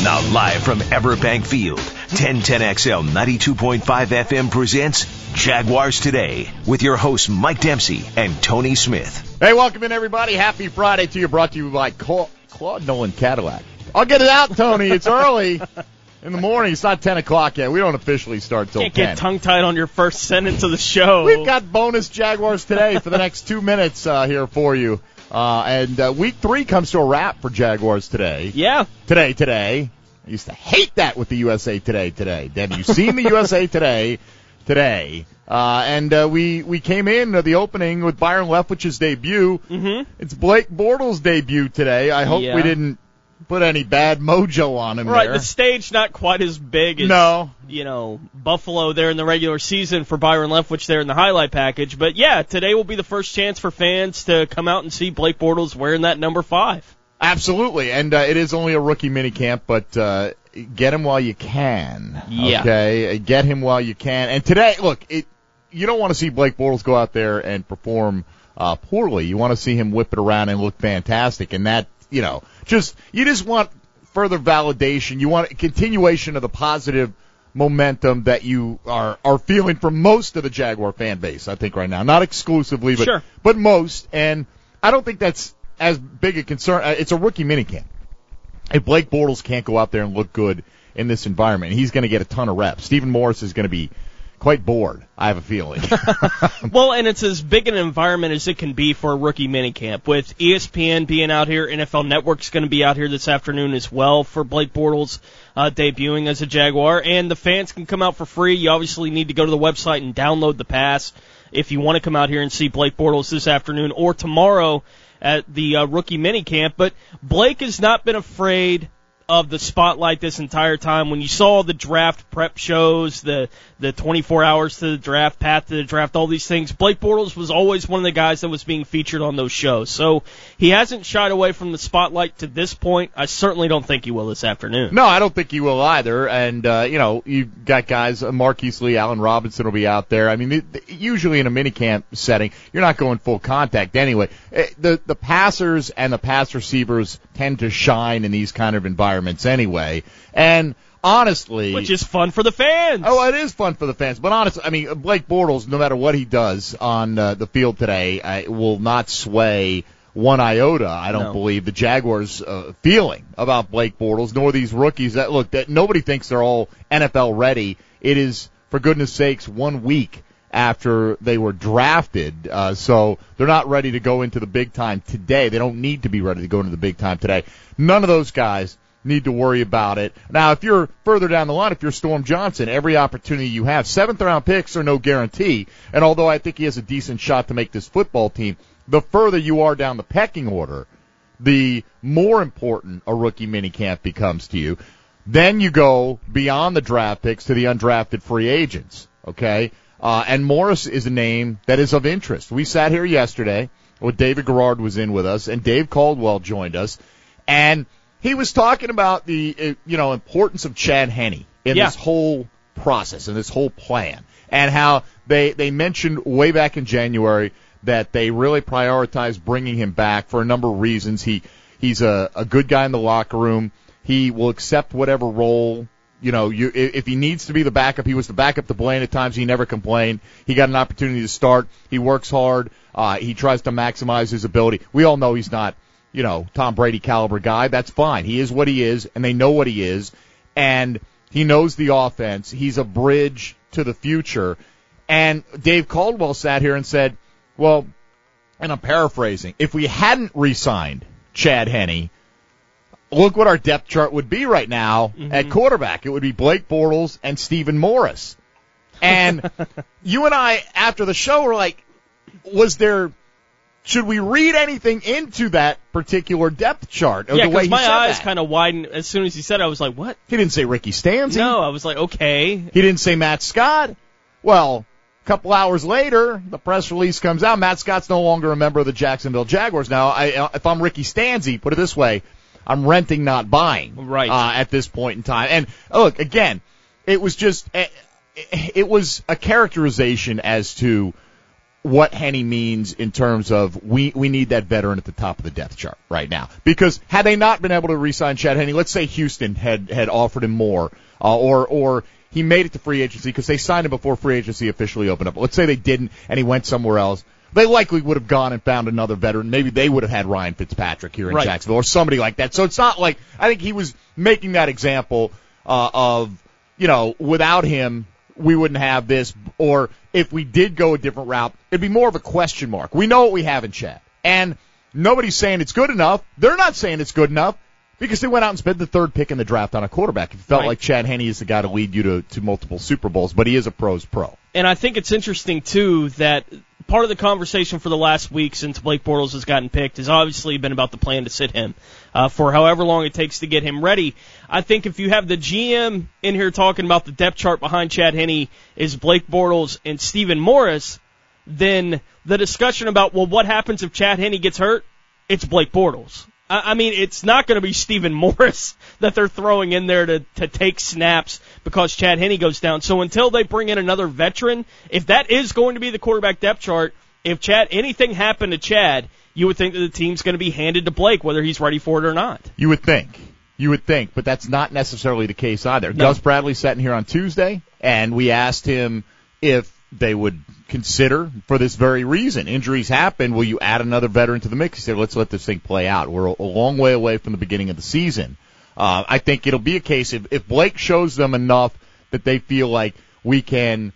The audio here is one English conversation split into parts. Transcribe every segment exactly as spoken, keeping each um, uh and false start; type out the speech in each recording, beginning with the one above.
Now live from Everbank Field, ten ten X L ninety-two point five F M presents Jaguars Today with your hosts Mike Dempsey and Tony Smith. Hey, welcome in, everybody. Happy Friday to you, brought to you by Cla- Claude Nolan Cadillac. I'll get it out, Tony. It's early in the morning. It's not ten o'clock yet. We don't officially start till Can't ten. Get tongue-tied on your first sentence of the show. We've got bonus Jaguars Today for the next two minutes uh, here for you. Uh, and uh, week three comes to a wrap for Jaguars Today. Yeah. Today, today. I used to hate that with the U S A Today, today. Have you seen the U S A Today, today? Uh, and uh, we, we came in uh, the opening with Byron Leftwich's debut. Mm-hmm. It's Blake Bortles' debut today. I hope yeah. we didn't put any bad mojo on him right, there. the stage not quite as big as, no. you know, Buffalo there in the regular season for Byron Leftwich there in the highlight package. But, yeah, today will be the first chance for fans to come out and see Blake Bortles wearing that number five. Absolutely, and uh, it is only a rookie minicamp, but uh, get him while you can. Yeah. Okay, get him while you can. And today, look, it you don't want to see Blake Bortles go out there and perform uh, poorly. You want to see him whip it around and look fantastic, and that, you know, just you just want further validation. You want a continuation of the positive momentum that you are are feeling from most of the Jaguar fan base, I think, right now. Not exclusively, but sure. but most. And I don't think that's as big a concern. It's a rookie minicamp. If Blake Bortles can't go out there and look good in this environment, he's going to get a ton of reps. Stephen Morris is going to be quite bored, I have a feeling. Well, and it's as big an environment as it can be for a rookie minicamp. With E S P N being out here, N F L Network's going to be out here this afternoon as well for Blake Bortles uh, debuting as a Jaguar. And the fans can come out for free. You obviously need to go to the website and download the pass if you want to come out here and see Blake Bortles this afternoon or tomorrow at the uh, rookie minicamp. But Blake has not been afraid of the spotlight this entire time. When you saw the draft prep shows, the the twenty-four hours to the draft, path to the draft, all these things, Blake Bortles was always one of the guys that was being featured on those shows. So he hasn't shied away from the spotlight to this point. I certainly don't think he will this afternoon. No, I don't think he will either. And, uh, you know, you've got guys, uh, Marquise Lee, Allen Robinson will be out there. I mean, the, the, usually in a minicamp setting, you're not going full contact anyway. The, the passers and the pass receivers tend to shine in these kind of environments anyway. And honestly, which is fun for the fans. Oh, it is fun for the fans. But honestly, I mean, Blake Bortles, no matter what he does on uh, the field today, uh, will not sway one iota, I don't no. believe, the Jaguars' uh, feeling about Blake Bortles, nor these rookies that, look, that nobody thinks they're all N F L ready. It is, for goodness sakes, one week after they were drafted, uh, so they're not ready to go into the big time today. They don't need to be ready to go into the big time today. None of those guys need to worry about it. Now, if you're further down the line, if you're Storm Johnson, every opportunity you have, seventh-round picks are no guarantee, and although I think he has a decent shot to make this football team, the further you are down the pecking order, the more important a rookie minicamp becomes to you. Then you go beyond the draft picks to the undrafted free agents, okay? Uh, and Morris is a name that is of interest. We sat here yesterday, when David Garrard was in with us, and Dave Caldwell joined us, and he was talking about the, uh, you know, importance of Chad Henne in yeah. this whole process and this whole plan, and how they they mentioned way back in January that they really prioritized bringing him back for a number of reasons. He he's a, a good guy in the locker room. He will accept whatever role. You know, you, if he needs to be the backup, he was the backup to Blaine at times. He never complained. He got an opportunity to start. He works hard. Uh, he tries to maximize his ability. We all know he's not, you know, Tom Brady caliber guy. That's fine. He is what he is, and they know what he is, and he knows the offense. He's a bridge to the future. And Dave Caldwell sat here and said, well, and I'm paraphrasing, if we hadn't re-signed Chad Henne, look what our depth chart would be right now mm-hmm. at quarterback. It would be Blake Bortles and Stephen Morris. And you and I, after the show, were like, was there, should we read anything into that particular depth chart? Yeah, because my eyes kind of widened as soon as he said it. I was like, what? He didn't say Ricky Stanzi. No, I was like, okay. He didn't say Matt Scott. Well, a couple hours later, the press release comes out. Matt Scott's no longer a member of the Jacksonville Jaguars. Now, I, if I'm Ricky Stanzi, put it this way, I'm renting, not buying, right. uh, at this point in time. And look, again, it was just, it was a characterization as to what Henne means in terms of we, we need that veteran at the top of the depth chart right now. Because had they not been able to re-sign Chad Henne, let's say Houston had, had offered him more, uh, or, or he made it to free agency because they signed him before free agency officially opened up. Let's say they didn't and he went somewhere else. They likely would have gone and found another veteran. Maybe they would have had Ryan Fitzpatrick here in right. Jacksonville or somebody like that. So it's not like, I think he was making that example, uh, of, you know, without him, we wouldn't have this, or if we did go a different route, it'd be more of a question mark. We know what we have in Chad. And nobody's saying it's good enough. They're not saying it's good enough because they went out and spent the third pick in the draft on a quarterback. It felt right. like Chad Henne is the guy to lead you to, to multiple Super Bowls, but he is a pro's pro. And I think it's interesting, too, that part of the conversation for the last week since Blake Bortles has gotten picked has obviously been about the plan to sit him uh, for however long it takes to get him ready. I think if you have the G M in here talking about the depth chart behind Chad Henne is Blake Bortles and Stephen Morris, then the discussion about, well, what happens if Chad Henne gets hurt? It's Blake Bortles. I mean, it's not going to be Stephen Morris that they're throwing in there to, to take snaps because Chad Henne goes down. So until they bring in another veteran, if that is going to be the quarterback depth chart, if Chad anything happened to Chad, you would think that the team's going to be handed to Blake, whether he's ready for it or not. You would think. You would think, but that's not necessarily the case either. No. Gus Bradley sat in here on Tuesday, and we asked him if they would consider, for this very reason, injuries happen, will you add another veteran to the mix? He said, let's let this thing play out. We're a long way away from the beginning of the season. Uh, I think it'll be a case, if, if Blake shows them enough that they feel like we can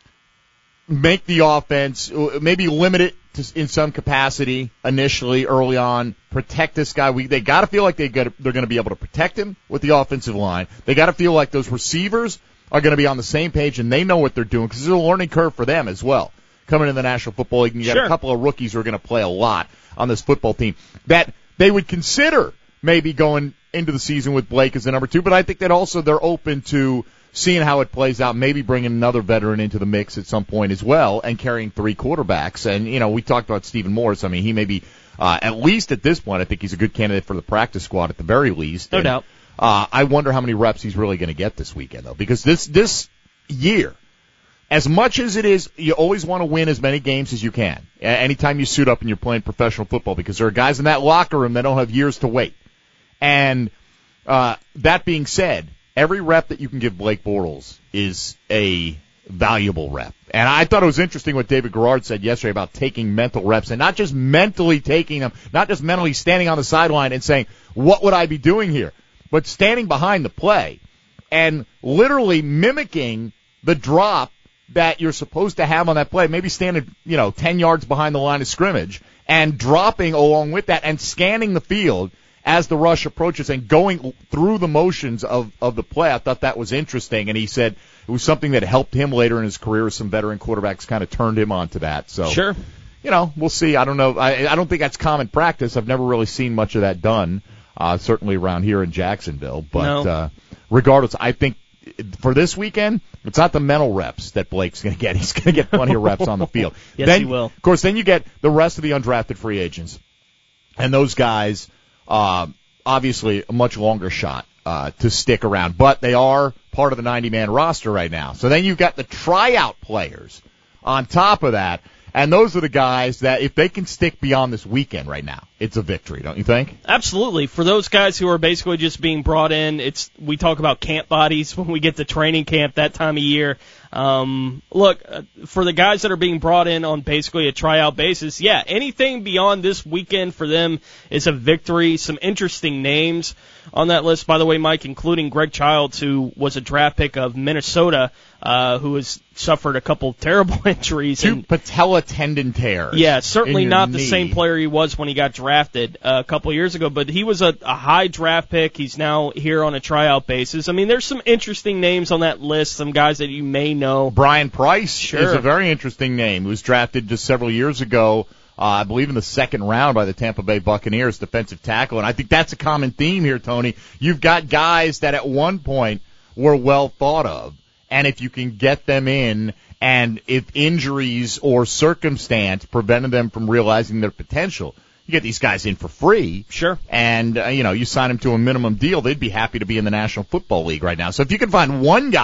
make the offense, maybe limit it to, in some capacity initially, early on, protect this guy. We, they got to feel like they got, they're going to be able to protect him with the offensive line. They got to feel like those receivers are going to be on the same page and they know what they're doing because there's a learning curve for them as well. Coming in the National Football League, and you got sure. a couple of rookies who are going to play a lot on this football team that they would consider maybe going into the season with Blake as the number two, but I think that also they're open to seeing how it plays out, maybe bringing another veteran into the mix at some point as well and carrying three quarterbacks. And, you know, we talked about Stephen Morris. I mean, he may be, uh, at least at this point, I think he's a good candidate for the practice squad at the very least. No and, doubt. Uh, I wonder how many reps he's really going to get this weekend, though, because this this year, as much as it is, you always want to win as many games as you can. Anytime you suit up and you're playing professional football, because there are guys in that locker room that don't have years to wait. And uh, that being said, every rep that you can give Blake Bortles is a valuable rep. And I thought it was interesting what David Garrard said yesterday about taking mental reps and not just mentally taking them, not just mentally standing on the sideline and saying, what would I be doing here? But standing behind the play and literally mimicking the drop that you're supposed to have on that play, maybe standing, you know, ten yards behind the line of scrimmage and dropping along with that and scanning the field as the rush approaches and going through the motions of, of the play. I thought that was interesting, and he said it was something that helped him later in his career. Some veteran quarterbacks kind of turned him onto that. So, sure. You know, we'll see. I don't know. I, I don't think that's common practice. I've never really seen much of that done. Uh, certainly around here in Jacksonville. But no. uh, regardless, I think for this weekend, it's not the mental reps that Blake's going to get. He's going to get plenty of reps on the field. Yes, then, he will. Of course, then you get the rest of the undrafted free agents. And those guys, uh, obviously, a much longer shot uh, to stick around. But they are part of the ninety-man roster right now. So then you've got the tryout players on top of that. And those are the guys that, if they can stick beyond this weekend right now, it's a victory, don't you think? Absolutely. For those guys who are basically just being brought in, it's we talk about camp bodies when we get to training camp that time of year. Um, look, uh, for the guys that are being brought in on basically a tryout basis, yeah, anything beyond this weekend for them is a victory. Some interesting names on that list, by the way, Mike, including Greg Childs, who was a draft pick of Minnesota, uh, who has suffered a couple terrible injuries. Two and, patella tendon tears. Yeah, certainly not knee. the same player he was when he got drafted uh, a couple of years ago, but he was a, a high draft pick. He's now here on a tryout basis. I mean, there's some interesting names on that list, some guys that you may know. Brian Price sure. is a very interesting name. He was drafted just several years ago, uh, I believe in the second round by the Tampa Bay Buccaneers, defensive tackle, and I think that's a common theme here, Tony. You've got guys that at one point were well thought of, and if you can get them in, and if injuries or circumstance prevented them from realizing their potential, you get these guys in for free. Sure. And, uh, you know, you sign them to a minimum deal, they'd be happy to be in the National Football League right now. So if you can find one guy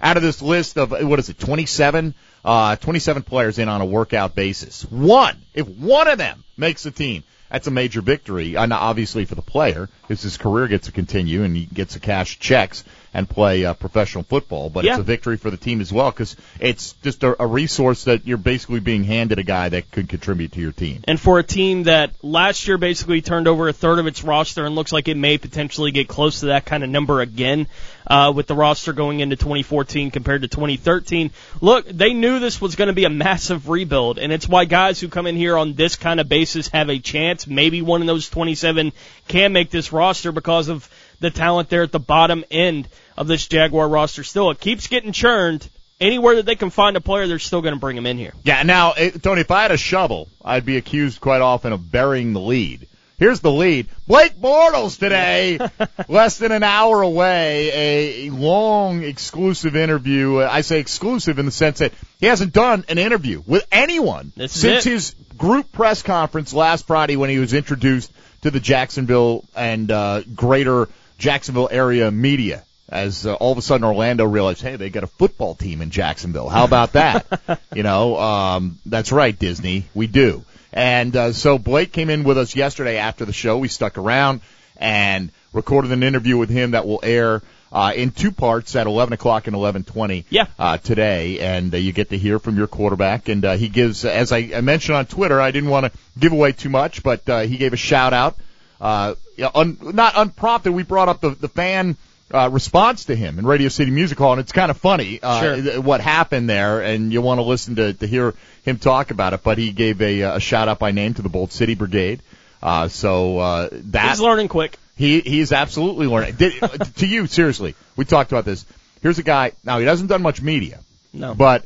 out of this list of, what is it, twenty-seven, uh, twenty-seven players in on a workout basis. One, if one of them makes the team, that's a major victory, and obviously for the player, because his career gets to continue and he gets to cash checks and play uh, professional football. But yeah. it's a victory for the team as well, because it's just a, a resource that you're basically being handed a guy that could contribute to your team. And for a team that last year basically turned over a third of its roster and looks like it may potentially get close to that kind of number again uh, with the roster going into twenty fourteen compared to twenty thirteen. Look, they knew this was going to be a massive rebuild, and it's why guys who come in here on this kind of basis have a chance. Maybe one of those twenty-seven can make this roster because of the talent there at the bottom end of this Jaguar roster. Still, it keeps getting churned. Anywhere that they can find a player, they're still going to bring him in here. Yeah, now, Tony, if I had a shovel, I'd be accused quite often of burying the lead. Here's the lead. Blake Bortles today, less than an hour away, a long exclusive interview. I say exclusive in the sense that he hasn't done an interview with anyone this since his group press conference last Friday when he was introduced to the Jacksonville and uh, greater Jacksonville area media. As uh, all of a sudden Orlando realized, hey, they got a football team in Jacksonville. How about that? you know, um, that's right, Disney. We do. And uh, so Blake came in with us yesterday after the show. We stuck around and recorded an interview with him that will air uh, in two parts at eleven o'clock and eleven twenty yeah. uh, today. And uh, you get to hear from your quarterback. And uh, he gives, as I, I mentioned on Twitter, I didn't want to give away too much, but uh, he gave a shout-out. Uh, un, not unprompted, we brought up the, the fan Uh, response to him in Radio City Music Hall, and it's kind of funny uh, sure. what happened there, and you want to listen to, to hear him talk about it. But he gave a, a shout out by name to the Bolt City Brigade. Uh, so uh, that he's learning quick. He he is absolutely learning. Did, to you, seriously, we talked about this. Here's a guy. Now he hasn't done much media, no, but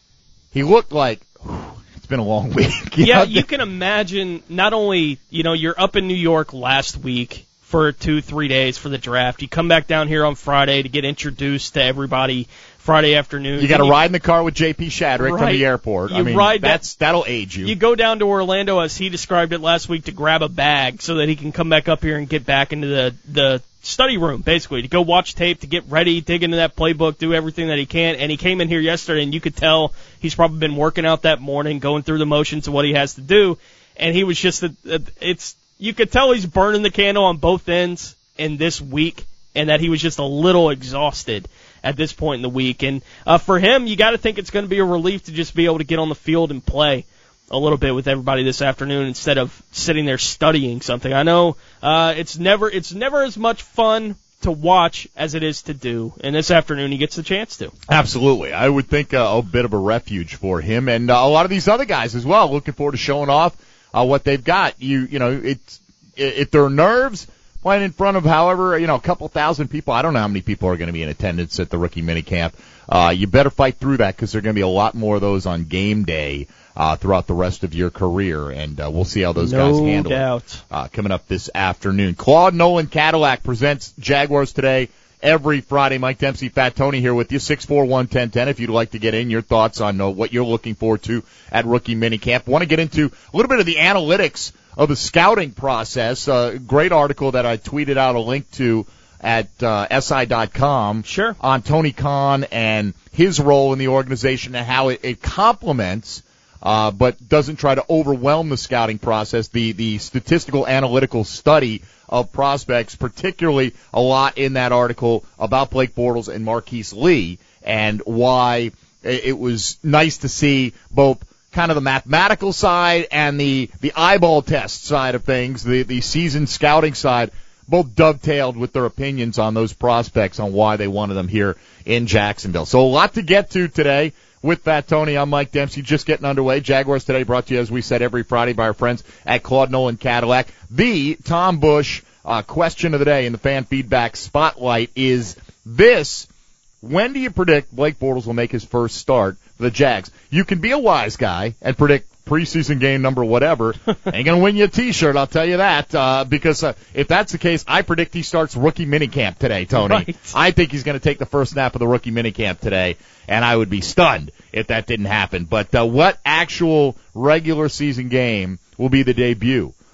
he looked like. Whew, it's been a long week. You yeah, know? you can imagine. Not only you know you're up in New York last week for two, three days for the draft. You come back down here on Friday to get introduced to everybody Friday afternoon. You got to ride in the car with J P Shadrick right. from the airport. You I mean, ride that's that, that'll age you. You go down to Orlando, as he described it last week, to grab a bag so that he can come back up here and get back into the, the study room, basically, to go watch tape, to get ready, dig into that playbook, do everything that he can. And he came in here yesterday, and you could tell he's probably been working out that morning, going through the motions of what he has to do. And he was just, a, a, it's you could tell he's burning the candle on both ends in this week, and that he was just a little exhausted at this point in the week. And uh, for him, you got to think it's going to be a relief to just be able to get on the field and play a little bit with everybody this afternoon instead of sitting there studying something. I know uh, it's never it's never as much fun to watch as it is to do, and this afternoon he gets the chance to. Absolutely. I would think uh, a bit of a refuge for him, and uh, a lot of these other guys as well, looking forward to showing off uh, what they've got. You you know, it's if their nerves playing in front of, however, you know, a couple thousand people. I don't know how many people are going to be in attendance at the rookie minicamp. Uh, you better fight through that because there are going to be a lot more of those on game day uh, throughout the rest of your career, and uh, we'll see how those no guys handle doubt. it uh, coming up this afternoon. Claude Nolan Cadillac presents Jaguars Today every Friday. Mike Dempsey, Fat Tony here with you, six four one, ten ten. If you'd like to get in, your thoughts on uh, what you're looking forward to at rookie minicamp. Want to get into a little bit of the analytics of the scouting process. A uh, great article that I tweeted out a link to at uh, S I dot com sure. on Tony Khan and his role in the organization and how it, it complements uh, but doesn't try to overwhelm the scouting process, the, the statistical analytical study of prospects, particularly a lot in that article about Blake Bortles and Marquise Lee, and why it was nice to see both kind of the mathematical side and the, the eyeball test side of things, the, the seasoned scouting side, both dovetailed with their opinions on those prospects on why they wanted them here in Jacksonville. So a lot to get to today with Fat Tony. I'm Mike Dempsey, just getting underway. Jaguars Today brought to you, as we said, every Friday by our friends at Claude Nolan Cadillac. The Tom Bush uh, question of the day in the fan feedback spotlight is this: when do you predict Blake Bortles will make his first start for the Jags? You can be a wise guy and predict preseason game number whatever. Ain't going to win you a T-shirt, I'll tell you that, uh, because uh, if that's the case, I predict he starts rookie minicamp today, Tony. Right. I think he's going to take the first snap of the rookie minicamp today, and I would be stunned if that didn't happen. But uh, what actual regular season game will be the debut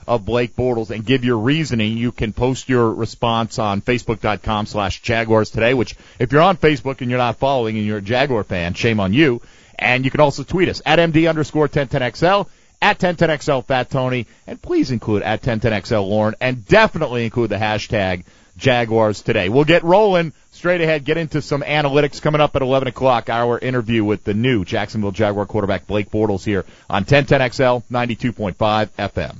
of Blake Bortles and give your reasoning, you can post your response on Facebook.com slash Jaguars today, which if you're on Facebook and you're not following and you're a Jaguar fan, shame on you. And you can also tweet us at M D underscore ten ten X L, at ten ten X L Fat Tony, and please include at ten ten X L Lauren, and definitely include the hashtag Jaguars today. We'll get rolling straight ahead, get into some analytics coming up at eleven o'clock, our interview with the new Jacksonville Jaguar quarterback Blake Bortles here on ten ten X L, ninety-two point five F M.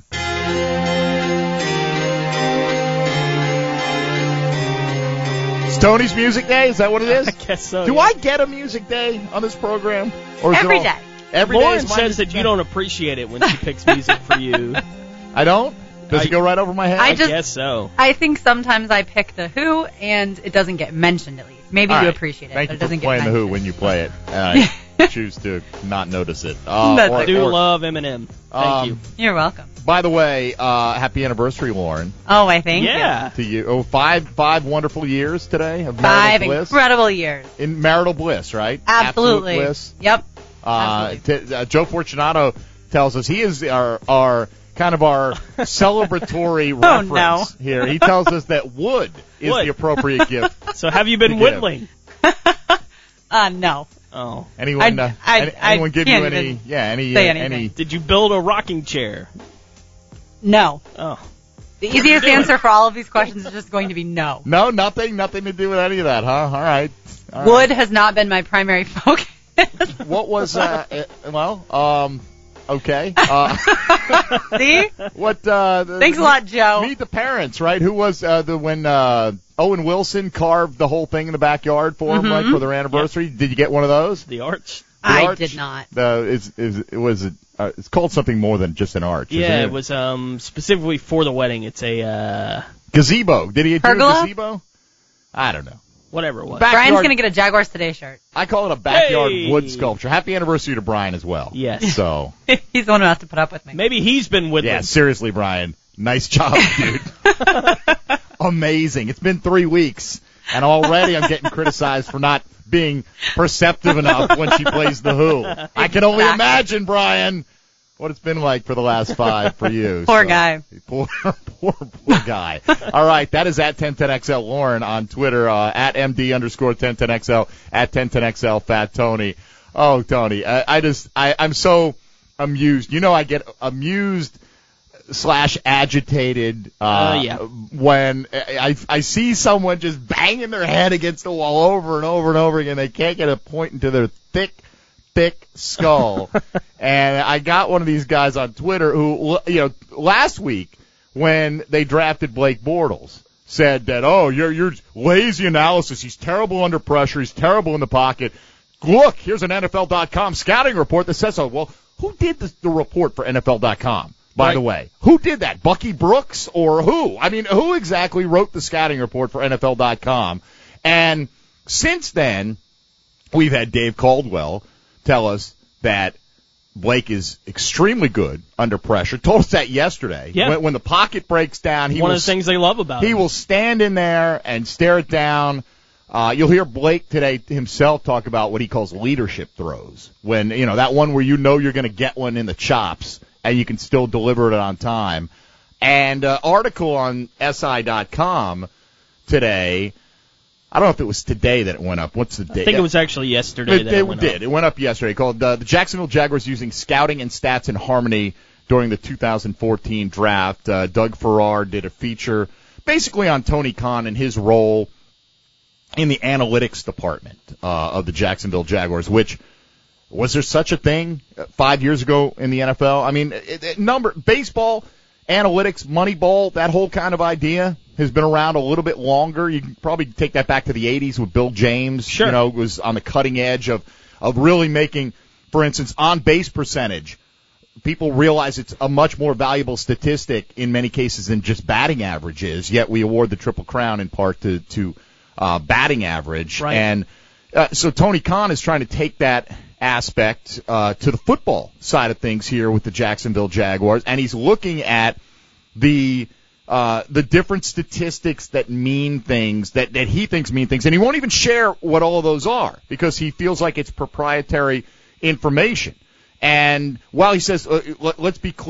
It's Tony's Music Day? Is that what it is? I guess so. Do yeah. I get a music day on this program? Or is Every it all, day. Every Lauren day is my says music that day? you don't appreciate it when she picks music for you. I don't? Does I- it go right over my head? I I just- guess so. I think sometimes I pick the Who, and it doesn't get mentioned at least. Maybe All you right. appreciate it, Thank but you it doesn't for playing get the mentioned. Who when you play it. And I choose to not notice it. Uh, That's or- I do or- love Eminem. Thank um, you. You're welcome. By the way, uh, happy anniversary, Lauren, Oh, I thank Yeah. to you. Oh, five, five wonderful years today of you. marital Five bliss. incredible years. In marital bliss, right? Absolutely. Absolute bliss. Yep. Uh, Absolutely. t- uh, Joe Fortunato tells us he is our, our kind of our celebratory Oh, reference no. here. He tells us that wood is Wood. the appropriate gift. So have you been to give. whittling? Uh, no. Oh. Anyone, I- uh, I- any, I anyone give you can't any? even Yeah, any? say uh, anything. any? Did you build a rocking chair? No. Oh. The easiest answer for all of these questions is just going to be no. No, nothing, nothing to do with any of that, huh? All right. All Wood has not been my primary focus. right. What was? Uh, uh, well, um, okay. Uh, See? what? Uh, the- Thanks a lot, Joe. Meet the parents, right? Who was uh, the when uh, Owen Wilson carved the whole thing in the backyard for them, Mhm. like for their anniversary? Did you get one of those? The arch? The I arch? did not. The is is it was it, uh, it's called something more than just an arch. Yeah, isn't it was um specifically for the wedding. It's a uh gazebo. Did he do a Pergola? gazebo? I don't know. whatever it was. Backyard- Brian's going to get a Jaguars Today shirt. I call it a backyard Hey! wood sculpture. Happy anniversary to Brian as well. Yes. So He's the one who has to put up with me. Maybe he's been whittling. yeah, seriously, Brian, nice job, dude. Amazing. It's been three weeks, and already I'm getting criticized for not being perceptive enough when she plays the Who. I can only Exactly. imagine, Brian, what it's been like for the last five for you. Poor So, guy. Poor, poor, poor guy. All right, that is at ten ten X L Lauren on Twitter, uh, at M D underscore ten ten X L, at ten ten X L Fat Tony. Oh, Tony, I, I just, I, I'm so amused. You know, I get amused slash agitated uh, Uh, yeah. when I, I see someone just banging their head against the wall over and over and over again. They can't get a point into their thick, thick skull. And I got one of these guys on Twitter who, you know, last week when they drafted Blake Bortles said that, oh, you're, you're lazy analysis. He's terrible under pressure. He's terrible in the pocket. Look, here's an N F L dot com scouting report that says so. Well, who did the, the report for N F L dot com, by Right. the way? Who did that? Bucky Brooks or who? I mean, who exactly wrote the scouting report for N F L dot com? And since then, we've had Dave Caldwell tell us that Blake is extremely good under pressure. Told us that yesterday. Yeah. When, when the pocket breaks down, he One will of the things they love about he him. will stand in there and stare it down. Uh, you'll hear Blake today himself talk about what he calls leadership throws. When, you know, that one where you know you're going to get one in the chops and you can still deliver it on time. And uh, article on S I dot com today, I don't know if it was today that it went up. What's the date? I think it was actually yesterday It, that it it went did. up. It went up yesterday. Called uh, the Jacksonville Jaguars using scouting and stats in harmony during the two thousand fourteen draft. Uh, Doug Farrar did a feature basically on Tony Khan and his role in the analytics department uh, of the Jacksonville Jaguars. Which was there such a thing five years ago in the N F L? I mean, it, it, number baseball analytics, Moneyball, that whole kind of idea has been around a little bit longer. You can probably take that back to the eighties with Bill James. Sure. You know, was on the cutting edge of, of really making, for instance, on-base percentage. People realize it's a much more valuable statistic in many cases than just batting averages, yet we award the Triple Crown in part to, to uh, batting average. Right. And uh, so Tony Khan is trying to take that aspect uh, to the football side of things here with the Jacksonville Jaguars, and he's looking at the uh, the different statistics that mean things, that, that he thinks mean things, and he won't even share what all of those are because he feels like it's proprietary information. And while he says, uh, let, let's be clear,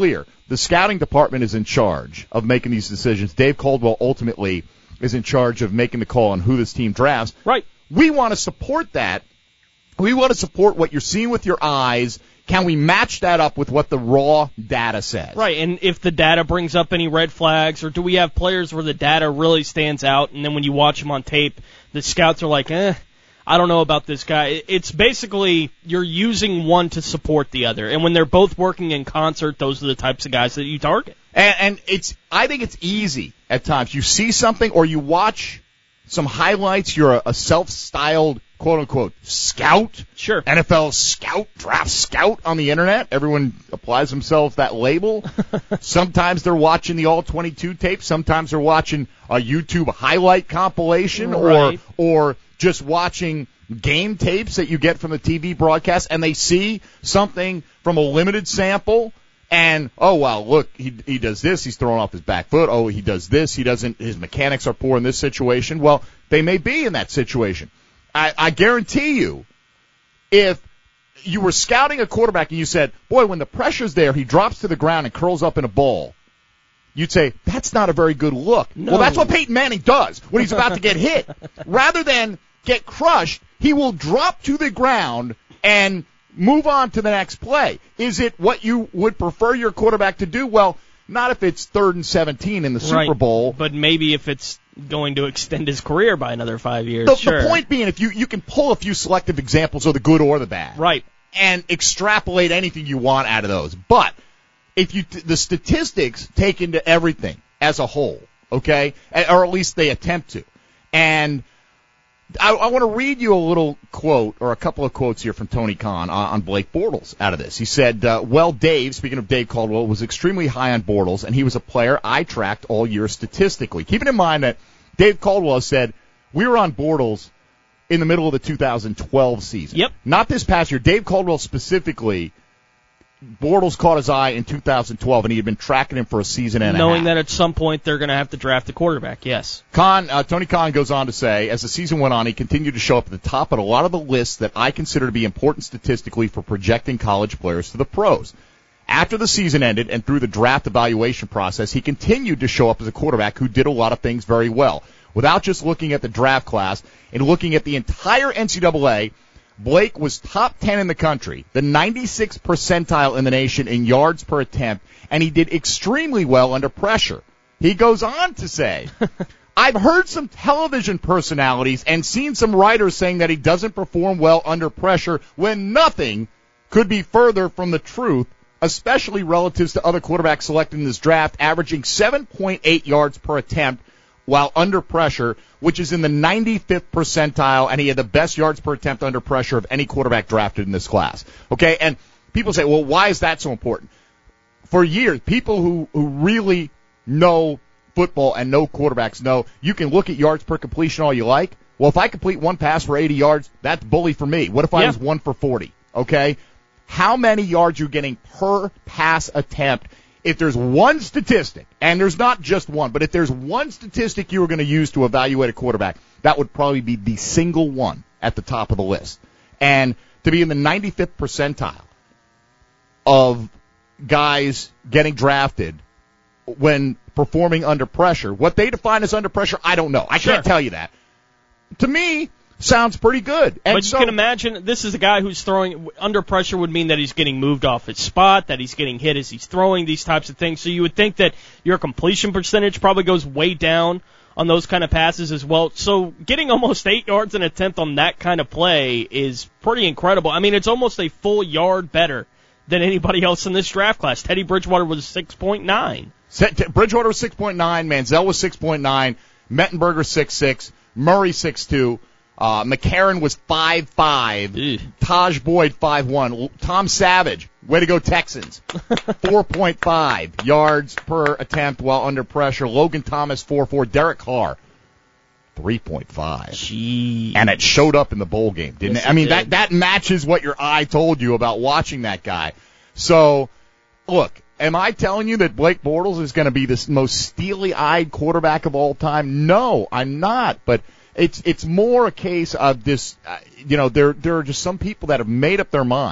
the scouting department is in charge of making these decisions. Dave Caldwell ultimately is in charge of making the call on who this team drafts. Right. We want to support that. We want to support what you're seeing with your eyes. Can we match that up with what the raw data says? Right, and if the data brings up any red flags, or do we have players where the data really stands out, and then when you watch them on tape, the scouts are like, eh, I don't know about this guy. It's basically you're using one to support the other, and when they're both working in concert, those are the types of guys that you target. And, and it's, I think it's easy at times. You see something, or you watch some highlights. You're a, a self-styled, quote-unquote, scout. Sure. N F L scout, draft scout on the Internet. Everyone applies themselves that label. Sometimes they're watching the all twenty-two tape. Sometimes they're watching a YouTube highlight compilation, right. or or just watching game tapes that you get from the T V broadcast, and they see something from a limited sample. And, oh, wow, look, he he does this, he's throwing off his back foot. Oh, he does this, he doesn't, his mechanics are poor in this situation. Well, they may be in that situation. I, I guarantee you, if you were scouting a quarterback and you said, boy, when the pressure's there, he drops to the ground and curls up in a ball, you'd say, that's not a very good look. No. Well, that's what Peyton Manning does when he's about to get hit. Rather than get crushed, he will drop to the ground and move on to the next play. Is it what you would prefer your quarterback to do? Well, not if it's third and seventeen in the Super right. Bowl. But maybe if it's going to extend his career by another five years. The, sure. the point being, if you, you can pull a few selective examples of the good or the bad. Right. And extrapolate anything you want out of those. But if you t- the statistics take into everything as a whole, okay? Or at least they attempt to. And I, I want to read you a little quote, or a couple of quotes here from Tony Khan on, on Blake Bortles out of this. He said, uh, well, Dave, speaking of Dave Caldwell, was extremely high on Bortles, and he was a player I tracked all year statistically. Keeping in mind that Dave Caldwell said, we were on Bortles in the middle of the two thousand twelve season. Yep. Not this past year. Dave Caldwell specifically, Bortles caught his eye in two thousand twelve, and he had been tracking him for a season and Knowing a half. that at some point they're going to have to draft a quarterback, yes. Khan, uh, Tony Khan goes on to say, as the season went on, he continued to show up at the top of a lot of the lists that I consider to be important statistically for projecting college players to the pros. After the season ended and through the draft evaluation process, he continued to show up as a quarterback who did a lot of things very well. Without just looking at the draft class and looking at the entire N C double A, Blake was top ten in the country, the ninety-sixth percentile in the nation in yards per attempt, and he did extremely well under pressure. He goes on to say, I've heard some television personalities and seen some writers saying that he doesn't perform well under pressure when nothing could be further from the truth, especially relative to other quarterbacks selected in this draft, averaging seven point eight yards per attempt while under pressure, which is in the ninety-fifth percentile, and he had the best yards per attempt under pressure of any quarterback drafted in this class. Okay, and people say, well, why is that so important? For years, people who, who really know football and know quarterbacks know you can look at yards per completion all you like. Well, if I complete one pass for eighty yards, that's bully for me. What if I yeah. was one for forty? Okay? How many yards you're getting per pass attempt? If there's one statistic, and there's not just one, but if there's one statistic you were going to use to evaluate a quarterback, that would probably be the single one at the top of the list. And to be in the ninety-fifth percentile of guys getting drafted when performing under pressure, what they define as under pressure, I don't know. I Sure. can't tell you that. To me, sounds pretty good. And but you so, can imagine this is a guy who's throwing under pressure would mean that he's getting moved off his spot, that he's getting hit as he's throwing, these types of things. So you would think that your completion percentage probably goes way down on those kind of passes as well. So getting almost eight yards an attempt on that kind of play is pretty incredible. I mean, it's almost a full yard better than anybody else in this draft class. Teddy Bridgewater was six point nine. Bridgewater was six point nine, Manziel was six point nine, Mettenberger six six, Murray six two. Uh, McCarron was five five. Ew. Taj Boyd five one. Tom Savage, way to go Texans, four point five yards per attempt while under pressure. Logan Thomas four four. Derek Carr three point five. Gee. And it showed up in the bowl game, didn't Yes, it? I mean, it that did. that matches what your eye told you about watching that guy. So, look, am I telling you that Blake Bortles is going to be the most steely-eyed quarterback of all time? No, I'm not. But It's it's more a case of this, uh, you know, there there are just some people that have made up their mind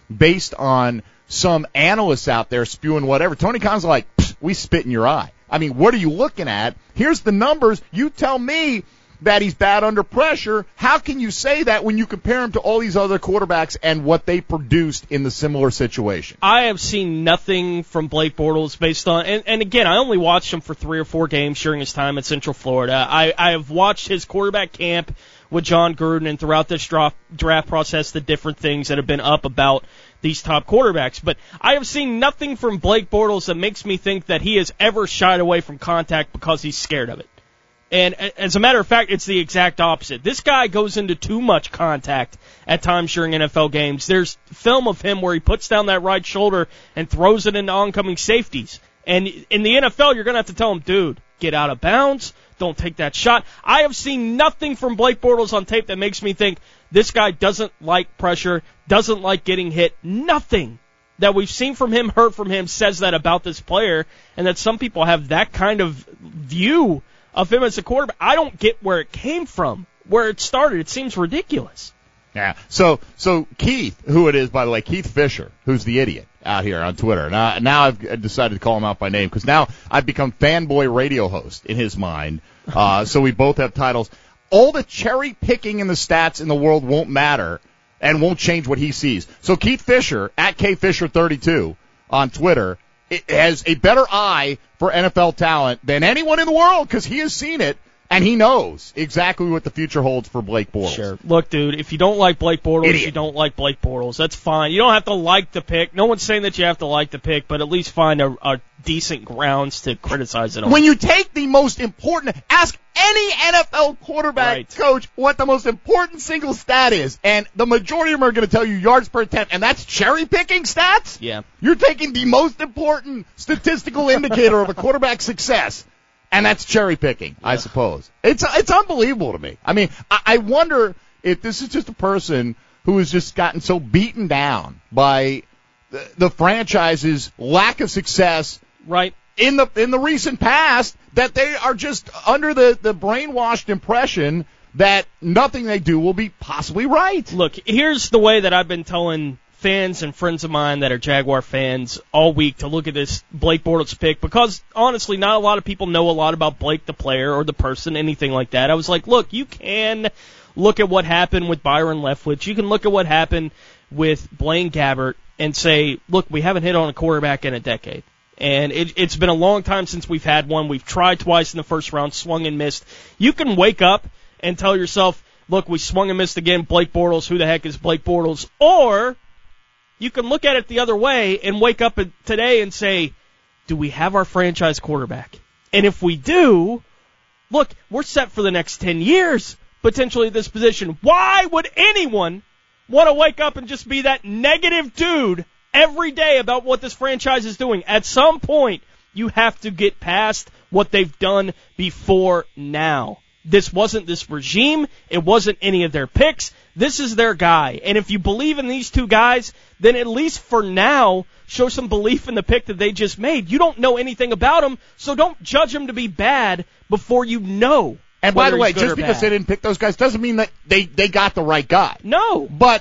based on some analysts out there spewing whatever. Tony Khan's like, we spit in your eye. I mean, what are you looking at? Here's the numbers. You tell me that he's bad under pressure. How can you say that when you compare him to all these other quarterbacks and what they produced in the similar situation? I have seen nothing from Blake Bortles based on, and, and again, I only watched him for three or four games during his time at Central Florida. I, I have watched his quarterback camp with John Gruden and throughout this draft, draft process, the different things that have been up about these top quarterbacks. But I have seen nothing from Blake Bortles that makes me think that he has ever shied away from contact because he's scared of it. And as a matter of fact, it's the exact opposite. This guy goes into too much contact at times during N F L games. There's film of him where he puts down that right shoulder and throws it into oncoming safeties. And in the N F L, you're going to have to tell him, dude, get out of bounds. Don't take that shot. I have seen nothing from Blake Bortles on tape that makes me think this guy doesn't like pressure, doesn't like getting hit. Nothing that we've seen from him, heard from him, says that about this player, and that some people have that kind of view of him as a quarterback. I don't get where it came from, where it started. It seems ridiculous. Yeah. So, so Keith, who it is, by the way, Keith Fisher, who's the idiot out here on Twitter. Now, now I've decided to call him out by name because now I've become fanboy radio host in his mind. Uh, so we both have titles. All the cherry picking in the stats in the world won't matter and won't change what he sees. So Keith Fisher, at K Fisher thirty-two on Twitter, it has a better eye for N F L talent than anyone in the world because he has seen it. And he knows exactly what the future holds for Blake Bortles. Sure. Look, dude, if you don't like Blake Bortles, Idiot. you don't like Blake Bortles. That's fine. You don't have to like the pick. No one's saying that you have to like the pick, but at least find a, a decent grounds to criticize it on. When you take the most important, ask any N F L quarterback Right. coach what the most important single stat is, and the majority of them are going to tell you yards per attempt, and that's cherry-picking stats? Yeah. You're taking the most important statistical indicator of a quarterback's success, and that's cherry picking, yeah. I suppose. It's it's unbelievable to me. I mean, I, I wonder if this is just a person who has just gotten so beaten down by the, the franchise's lack of success, right, in the in the recent past, that they are just under the, the brainwashed impression that nothing they do will be possibly right. Look, here's the way that I've been telling fans and friends of mine that are Jaguar fans all week to look at this Blake Bortles pick, because honestly, not a lot of people know a lot about Blake the player or the person, anything like that. I was like, look, you can look at what happened with Byron Leftwich. You can look at what happened with Blaine Gabbert and say, look, we haven't hit on a quarterback in a decade. And it, it's been a long time since we've had one. We've tried twice in the first round, swung and missed. You can wake up and tell yourself, look, we swung and missed again, Blake Bortles, who the heck is Blake Bortles? Or you can look at it the other way and wake up today and say, do we have our franchise quarterback? And if we do, look, we're set for the next ten years, potentially at this position. Why would anyone want to wake up and just be that negative dude every day about what this franchise is doing? At some point, you have to get past what they've done before now. This wasn't this regime. It wasn't any of their picks. This is their guy. And if you believe in these two guys, then at least for now, show some belief in the pick that they just made. You don't know anything about them, so don't judge them to be bad before you know. And by the way, just just because they didn't pick those guys doesn't mean that they, they got the right guy. No. But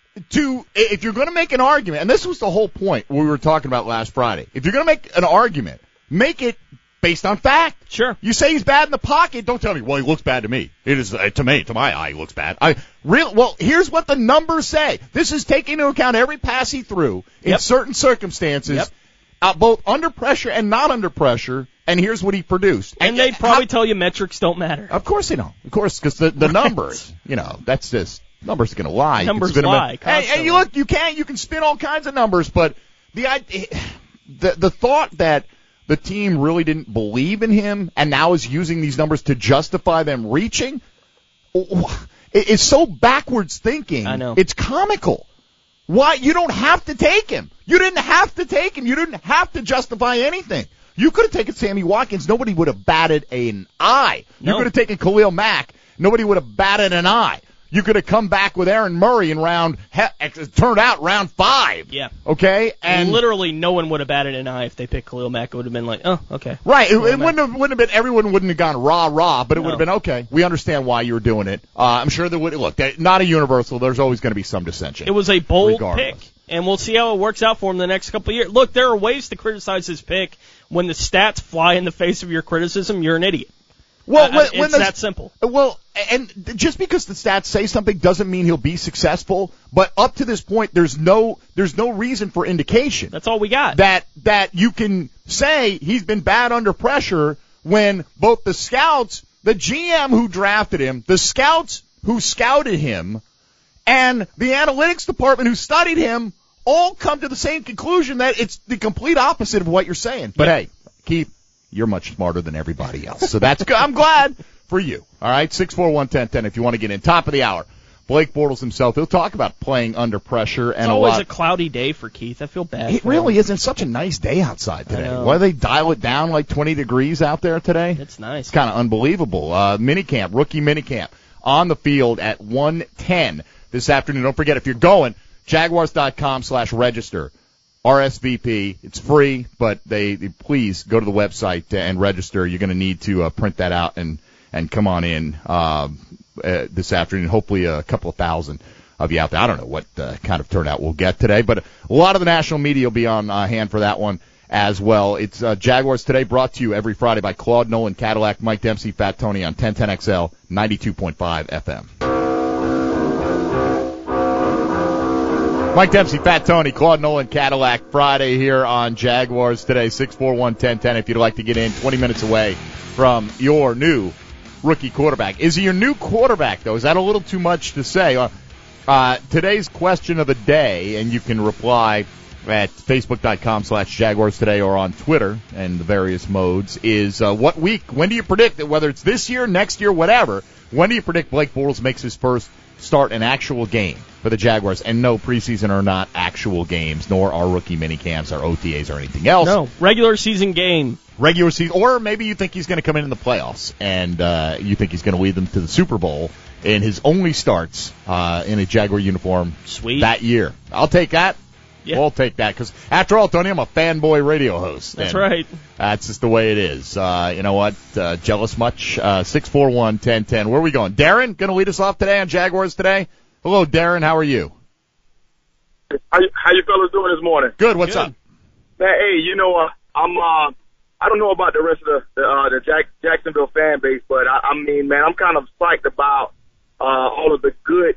to if you're going to make an argument, and this was the whole point we were talking about last Friday, if you're going to make an argument, make it based on fact. Sure. You say he's bad in the pocket, don't tell me, well, he looks bad to me. It is uh, to me, to my eye, he looks bad. I real well, here's what the numbers say. This is taking into account every pass he threw in Yep. certain circumstances, Yep. uh, both under pressure and not under pressure, and here's what he produced. And they'd probably tell you metrics don't matter. Of course they don't. Of course, because the, the Right. numbers, you know, that's just, numbers are going to lie. Numbers It's gonna lie be- and, and you constantly. look, you can, you can spin all kinds of numbers, but the, idea- the, the thought that the team really didn't believe in him and now is using these numbers to justify them reaching, it's so backwards thinking. I know. It's comical. Why? You don't have to take him. You didn't have to take him. You didn't have to justify anything. You could have taken Sammy Watkins. Nobody would have batted an eye. You No. could have taken Khalil Mack. Nobody would have batted an eye. You could have come back with Aaron Murray in round, it turned out round five. Yeah. Okay? And literally no one would have batted an eye if they picked Khalil Mack. It would have been like, oh, okay. Right. It, Khalil it Mack. wouldn't have, wouldn't have been, everyone wouldn't have gone rah, rah, but it No. would have been, okay, we understand why you were doing it. Uh, I'm sure there would, look, that- not a universal, there's always going to be some dissension. It was a bold regardless. pick. And we'll see how it works out for him the next couple of years. Look, there are ways to criticize his pick. When the stats fly in the face of your criticism, you're an idiot. Well, uh, when, it's when the, that simple. Well, and just because the stats say something doesn't mean he'll be successful. But up to this point, there's no there's no reason for indication. That's all we got. That that you can say he's been bad under pressure when both the scouts, the G M who drafted him, the scouts who scouted him, and the analytics department who studied him all come to the same conclusion that it's the complete opposite of what you're saying. But hey, keep. You're much smarter than everybody else. So that's good. I'm glad for you. All right, six four one, ten ten if you want to get in. Top of the hour. Blake Bortles himself, he'll talk about playing under pressure and it's a always lot. a cloudy day for Keith. I feel bad. It for really him. isn't such a nice day outside today. Why do they dial it down like twenty degrees out there today? It's nice. It's kind of unbelievable. Uh, minicamp, rookie minicamp on the field at one ten this afternoon. Don't forget, if you're going, jaguars.com slash register. R S V P. It's free, but they, they please go to the website and register. You're going to need to uh, print that out and, and come on in uh, uh, this afternoon. Hopefully a couple of thousand of you out there. I don't know what uh, kind of turnout we'll get today, but a lot of the national media will be on uh, hand for that one as well. It's uh, Jaguars Today, brought to you every Friday by Claude Nolan Cadillac, Mike Dempsey, Fat Tony on ten ten X L, ninety-two point five F M. Mike Dempsey, Fat Tony, Claude Nolan, Cadillac, Friday here on Jaguars Today, six four one, ten ten if you'd like to get in, twenty minutes away from your new rookie quarterback. Is he your new quarterback, though? Is that a little too much to say? Uh, uh, today's question of the day, and you can reply at facebook.com slash Jaguars Today or on Twitter and the various modes, is uh, what week, when do you predict that, whether it's this year, next year, whatever, when do you predict Blake Bortles makes his first start an actual game for the Jaguars? And no, preseason are not actual games, nor are rookie minicamps or O T As or anything else. No, regular season game. Regular season, or maybe you think he's going to come in in the playoffs, and uh, you think he's going to lead them to the Super Bowl in his only starts uh, in a Jaguar uniform Sweet. that year. I'll take that. Yeah. We'll take that, because after all, Tony, I'm a fanboy radio host. That's and right. That's just the way it is. Uh, you know what? Uh, jealous much? Uh, six four one, ten ten. Where are we going? Darren, going to lead us off today on Jaguars Today? Hello, Darren. How are you? How you, how you fellas doing this morning? Good. What's Good. up? Man, hey, you know, uh, I'm, uh, I don't know about the rest of the, the, uh, the Jack, Jacksonville fan base, but I, I mean, man, I'm kind of psyched about, uh, all of the good,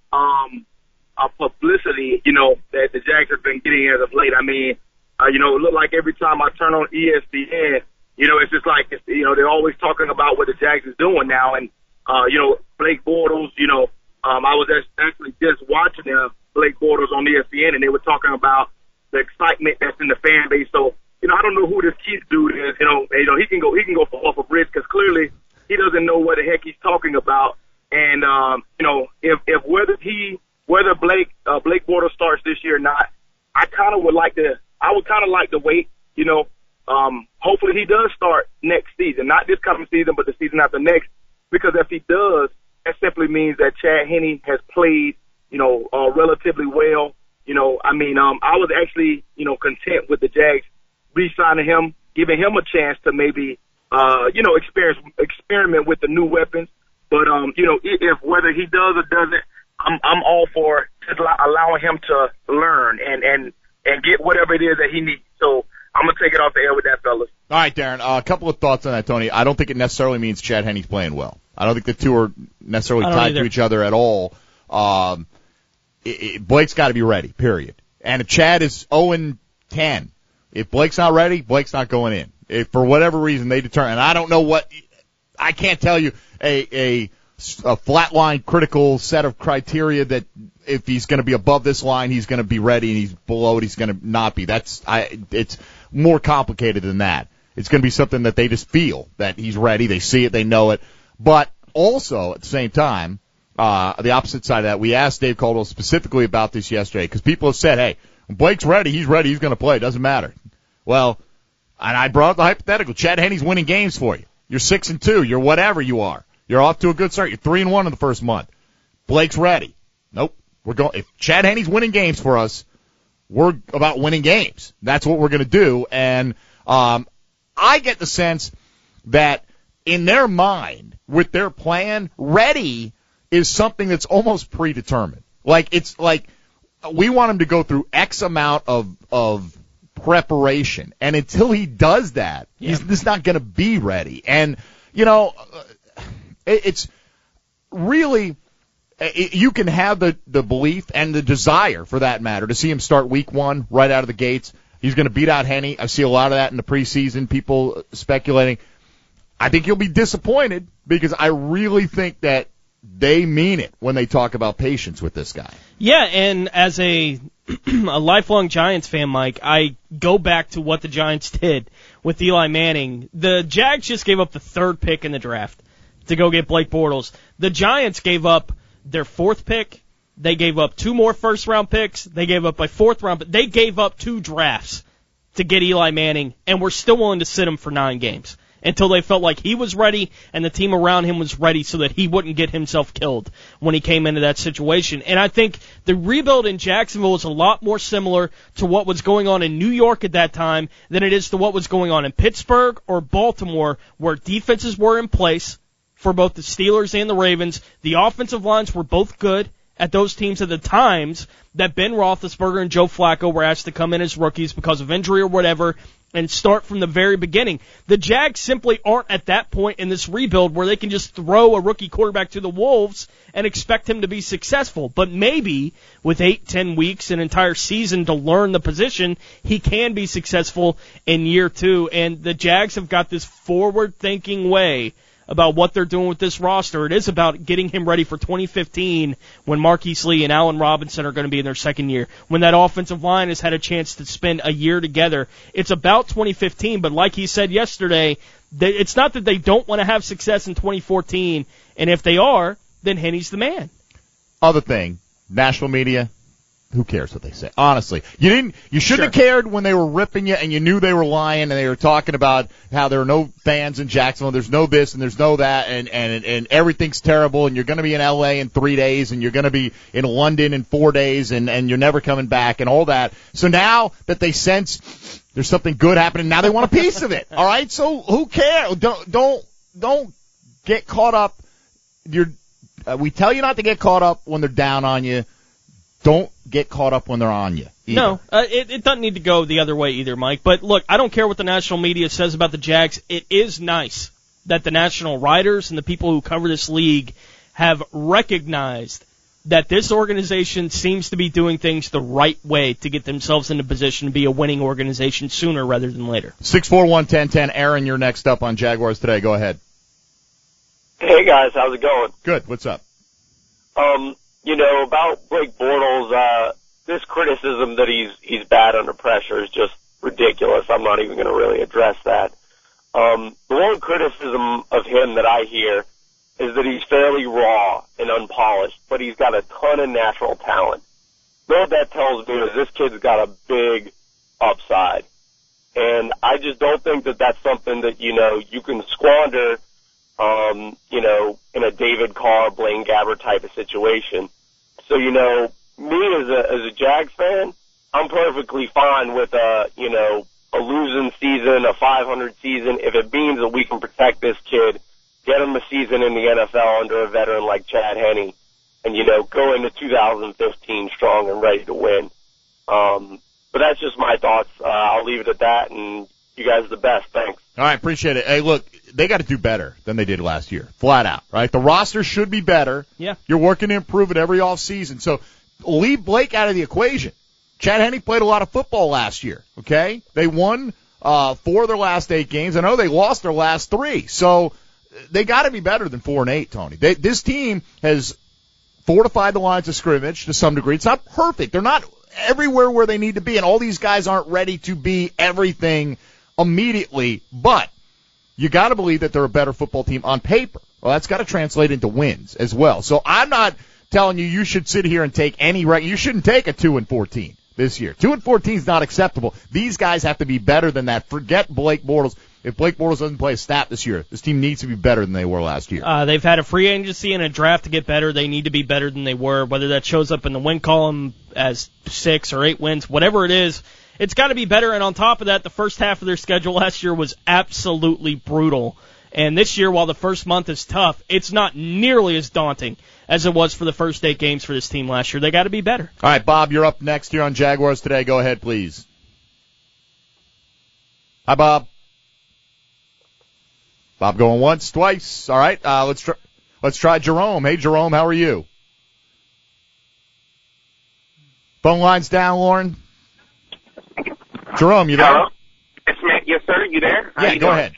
um, uh, publicity, you know, that the Jags have been getting as of late. I mean, uh, you know, it looked like every time I turn on E S P N, you know, it's just like, it's, you know, they're always talking about what the Jags is doing now. And, uh, you know, Blake Bortles, you know, um, I was actually just watching uh, Blake Bortles on E S P N, and they were talking about the excitement that's in the fan base. So, you know, I don't know who this Keith dude is. You know, you know, he can go, he can go off a bridge, because clearly he doesn't know what the heck he's talking about. And, um, you know, if, if whether he, whether Blake, uh, Blake Bortles starts this year or not, I kind of would like to, I would kind of like to wait, you know, um, hopefully he does start next season, not this coming season, but the season after next, because if he does, that simply means that Chad Henne has played, you know, uh, relatively well. You know, I mean, um, I was actually, you know, content with the Jags re-signing him, giving him a chance to maybe, uh, you know, experience, experiment with the new weapons. But, um, you know, if whether he does or doesn't, I'm, I'm all for just allowing him to learn and, and, and get whatever it is that he needs. So I'm going to take it off the air with that, fellas. All right, Darren, uh, a couple of thoughts on that, Tony. I don't think it necessarily means Chad Henne's playing well. I don't think the two are necessarily tied either. to each other at all. Um, it, it, Blake's got to be ready, period. And if Chad is oh and ten, if Blake's not ready, Blake's not going in. If for whatever reason they determine, and I don't know what, I can't tell you a, a, a flat line critical set of criteria that if he's going to be above this line, he's going to be ready, and he's below it, he's going to not be. That's, I, it's more complicated than that. It's going to be something that they just feel that he's ready. They see it, they know it. But also, at the same time, uh, the opposite side of that, we asked Dave Caldwell specifically about this yesterday, because people have said, hey, when Blake's ready, he's ready, he's going to play, it doesn't matter. Well, and I brought up the hypothetical. Chad Henne's winning games for you. You're six and two, you're whatever you are. You're off to a good start. You're three and one in the first month. Blake's ready. Nope. We're going, if Chad Henne's winning games for us, we're about winning games. That's what we're going to do. And, um, I get the sense that in their mind, with their plan, ready is something that's almost predetermined. Like, it's like, we want him to go through X amount of of preparation, and until he does that, yeah. he's just not going to be ready. And you know, it, it's really it, you can have the the belief and the desire, for that matter, to see him start week one right out of the gates. He's going to beat out Henne. I see a lot of that in the preseason. People speculating. I think you'll be disappointed because I really think that they mean it when they talk about patience with this guy. Yeah, and as a a lifelong Giants fan, Mike, I go back to what the Giants did with Eli Manning. The Jags just gave up the third pick in the draft to go get Blake Bortles. The Giants gave up their fourth pick. They gave up two more first-round picks. They gave up a fourth-round pick. They gave up two drafts to get Eli Manning, and were still willing to sit him for nine games until they felt like he was ready and the team around him was ready so that he wouldn't get himself killed when he came into that situation. And I think the rebuild in Jacksonville is a lot more similar to what was going on in New York at that time than it is to what was going on in Pittsburgh or Baltimore, where defenses were in place for both the Steelers and the Ravens. The offensive lines were both good at those teams at the times that Ben Roethlisberger and Joe Flacco were asked to come in as rookies because of injury or whatever and start from the very beginning. The Jags simply aren't at that point in this rebuild where they can just throw a rookie quarterback to the wolves and expect him to be successful. But maybe with eight, ten weeks, an entire season to learn the position, he can be successful in year two. And the Jags have got this forward-thinking way about what they're doing with this roster. It is about getting him ready for twenty fifteen when Marquise Lee and Allen Robinson are going to be in their second year, when that offensive line has had a chance to spend a year together. It's about twenty fifteen, but like he said yesterday, it's not that they don't want to have success in twenty fourteen, and if they are, then Henne's the man. Other thing, national media, who cares what they say? Honestly, you didn't. You shouldn't sure. have cared when they were ripping you, and you knew they were lying, and they were talking about how there are no fans in Jacksonville. There's no this and there's no that, and and and everything's terrible. And you're going to be in L A in three days, and you're going to be in London in four days, and and you're never coming back, and all that. So now that they sense there's something good happening, now they want a piece of it. All right, so who cares? Don't don't don't get caught up. You're. Uh, we tell you not to get caught up when they're down on you. Don't get caught up when they're on you. Either. No, uh, it, it doesn't need to go the other way either, Mike. But look, I don't care what the national media says about the Jags. It is nice that the national writers and the people who cover this league have recognized that this organization seems to be doing things the right way to get themselves in a position to be a winning organization sooner rather than later. six four one, one oh one oh. Aaron, you're next up on Jaguars Today. Go ahead. Hey, guys. How's it going? Good. What's up? Um... You know, about Blake Bortles, uh, this criticism that he's he's bad under pressure is just ridiculous. I'm not even going to really address that. Um, the one criticism of him that I hear is that he's fairly raw and unpolished, but he's got a ton of natural talent. What that tells me is this kid's got a big upside. And I just don't think that that's something that, you know, you can squander Um, you know, in a David Carr, Blaine Gabbert type of situation. So, you know, me as a, as a Jags fan, I'm perfectly fine with a, you know, a losing season, a five hundred season, if it means that we can protect this kid, get him a season in the N F L under a veteran like Chad Henne, and, you know, go into two thousand fifteen strong and ready to win. Um, but that's just my thoughts. Uh, I'll leave it at that, and you guys are the best. Thanks. All right, appreciate it. Hey, look, they got to do better than they did last year, flat out, right? The roster should be better. Yeah. You're working to improve it every offseason. So leave Blake out of the equation. Chad Henne played a lot of football last year, okay? They won uh, four of their last eight games. I know they lost their last three. So they got to be better than four and eight, Tony. They, this team has fortified the lines of scrimmage to some degree. It's not perfect. They're not everywhere where they need to be, and all these guys aren't ready to be everything immediately, but you got to believe that they're a better football team on paper. Well, that's got to translate into wins as well. So I'm not telling you you should sit here and take any right. You shouldn't take a two and fourteen this year. Two and fourteen is not acceptable. These guys have to be better than that. Forget Blake Bortles. If Blake Bortles doesn't play a snap this year, this team needs to be better than they were last year. Uh, they've had a free agency and a draft to get better. They need to be better than they were, whether that shows up in the win column as six or eight wins, whatever it is. It's got to be better, and on top of that, the first half of their schedule last year was absolutely brutal. And this year, while the first month is tough, it's not nearly as daunting as it was for the first eight games for this team last year. They got to be better. All right, Bob, you're up next here on Jaguars Today. Go ahead, please. Hi, Bob. Bob going once, twice. All right, uh, let's try, let's try Jerome. Hey, Jerome, how are you? Phone line's down, Lauren. Jerome, you there? Hello? It's Matt. Yes, sir. You there? How Yeah, you go doing? ahead.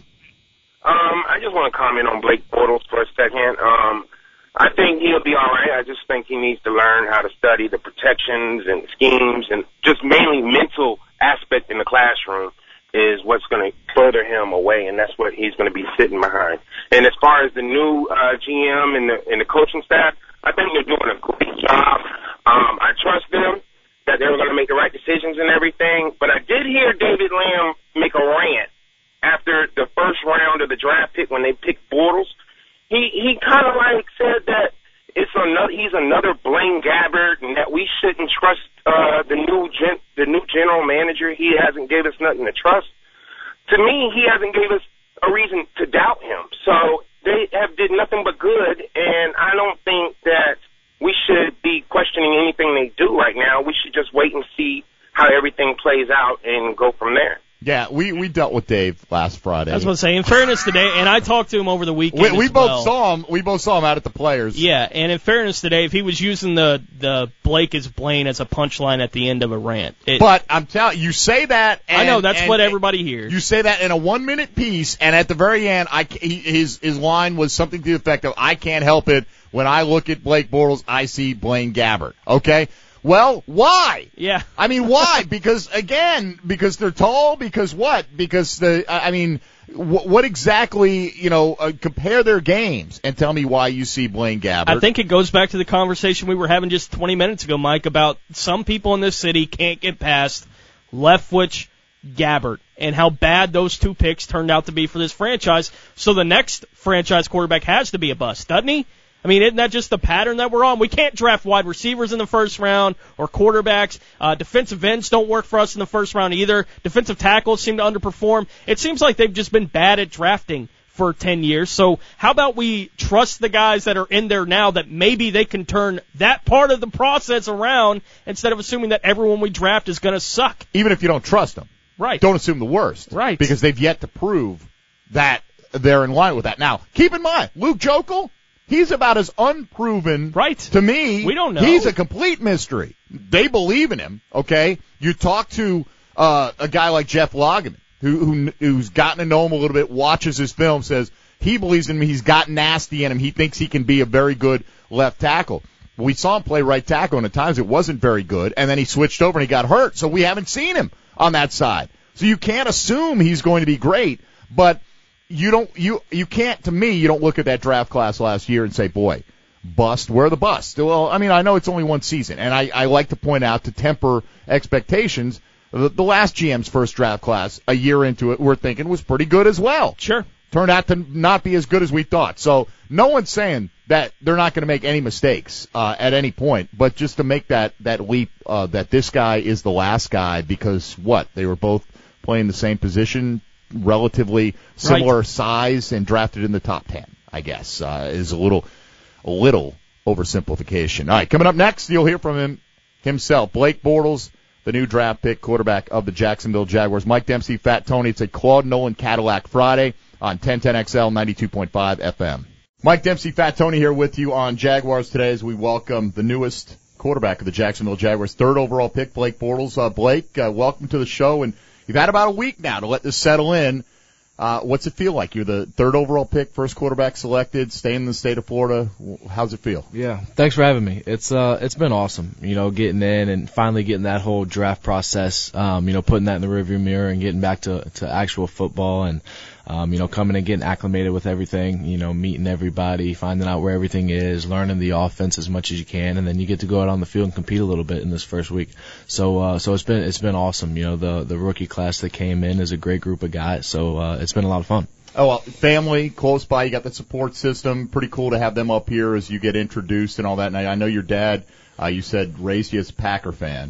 Um, I just want to comment on Blake Bortles for a second. Um, I think he'll be all right. I just think he needs to learn how to study the protections and schemes and just mainly mental aspect in the classroom is what's going to further him away, and that's what he's going to be sitting behind. And as far as the new uh, G M and the, and the coaching staff, I think they're doing a great job. Um, I trust them that they're going to make the right decisions and everything. But I did hear David Lamb make a rant after the first round of the draft pick when they picked Bortles. He he kind of like said that it's another he's another Blaine Gabbert and that we shouldn't trust uh, the new gen, the new general manager. He hasn't gave us nothing to trust. To me, he hasn't gave us a reason to doubt him. So they have did nothing but good, and I don't think that we should be questioning anything they do right now. We should just wait and see how everything plays out and go from there. Yeah, we, we dealt with Dave last Friday. I was going to say, in fairness today, and I talked to him over the weekend We, we as both well. saw him. We both saw him out at the Players. Yeah, and in fairness today, if he was using the the Blake is Blaine as a punchline at the end of a rant, it, But I'm telling you, say that. And, I know that's and, what everybody hears. You say that in a one minute piece, and at the very end, I ca- he, his his line was something to the effect of, "I can't help it when I look at Blake Bortles, I see Blaine Gabbert." Okay. Well, why? Yeah. I mean, why? Because, again, because they're tall? Because what? Because, the I mean, wh- what exactly, you know, uh, compare their games and tell me why you see Blaine Gabbert. I think it goes back to the conversation we were having just twenty minutes ago, Mike, about some people in this city can't get past Leftwich, Gabbert, and how bad those two picks turned out to be for this franchise. So the next franchise quarterback has to be a bust, doesn't he? I mean, isn't that just the pattern that we're on? We can't draft wide receivers in the first round or quarterbacks. Uh, defensive ends don't work for us in the first round either. Defensive tackles seem to underperform. It seems like they've just been bad at drafting for ten years. So how about we trust the guys that are in there now that maybe they can turn that part of the process around instead of assuming that everyone we draft is going to suck. Even if you don't trust them. Right. Don't assume the worst. Right. Because they've yet to prove that they're in line with that. Now, keep in mind, Luke Jokel, he's about as unproven. Right. To me. We don't know. He's a complete mystery. They believe in him, okay? You talk to uh, a guy like Jeff Loggeman, who, who who's gotten to know him a little bit, watches his film, says he believes in him. He's got nasty in him. He thinks he can be a very good left tackle. We saw him play right tackle, and at times it wasn't very good, and then he switched over and he got hurt, so we haven't seen him on that side. So you can't assume he's going to be great, but you don't you you can't to me you don't look at that draft class last year and say, boy, bust, where are the busts? Well, I mean, I know it's only one season, and I, I like to point out to temper expectations. The, the last G M's first draft class, a year into it, we're thinking was pretty good as well. Sure. Turned out to not be as good as we thought. So no one's saying that they're not going to make any mistakes uh, at any point, but just to make that, that leap uh, that this guy is the last guy because, what, they were both playing the same position, relatively similar right. size, and drafted in the top ten, I guess, uh, is a little a little oversimplification. All right, coming up next, you'll hear from him himself, Blake Bortles, the new draft pick, quarterback of the Jacksonville Jaguars. Mike Dempsey, Fat Tony. It's a Claude Nolan Cadillac Friday on ten ten X L ninety-two point five F M. Mike Dempsey, Fat Tony here with you on Jaguars Today as we welcome the newest quarterback of the Jacksonville Jaguars, third overall pick, Blake Bortles. Uh, Blake, uh, welcome to the show, and you've had about a week now to let this settle in. Uh, what's it feel like? You're the third overall pick, first quarterback selected, staying in the state of Florida. How's it feel? Yeah, thanks for having me. It's uh, it's been awesome, you know, getting in and finally getting that whole draft process, um, you know, putting that in the rearview mirror and getting back to to actual football and, um, you know, coming and getting acclimated with everything, you know, meeting everybody, finding out where everything is, learning the offense as much as you can, and then you get to go out on the field and compete a little bit in this first week. So, uh, so it's been it's been awesome. You know, the the rookie class that came in is a great group of guys. So uh, it's been a lot of fun. Oh, well, family close by. You got the support system. Pretty cool to have them up here as you get introduced and all that. And I, I know your dad, uh, you said, raised you as a Packer fan.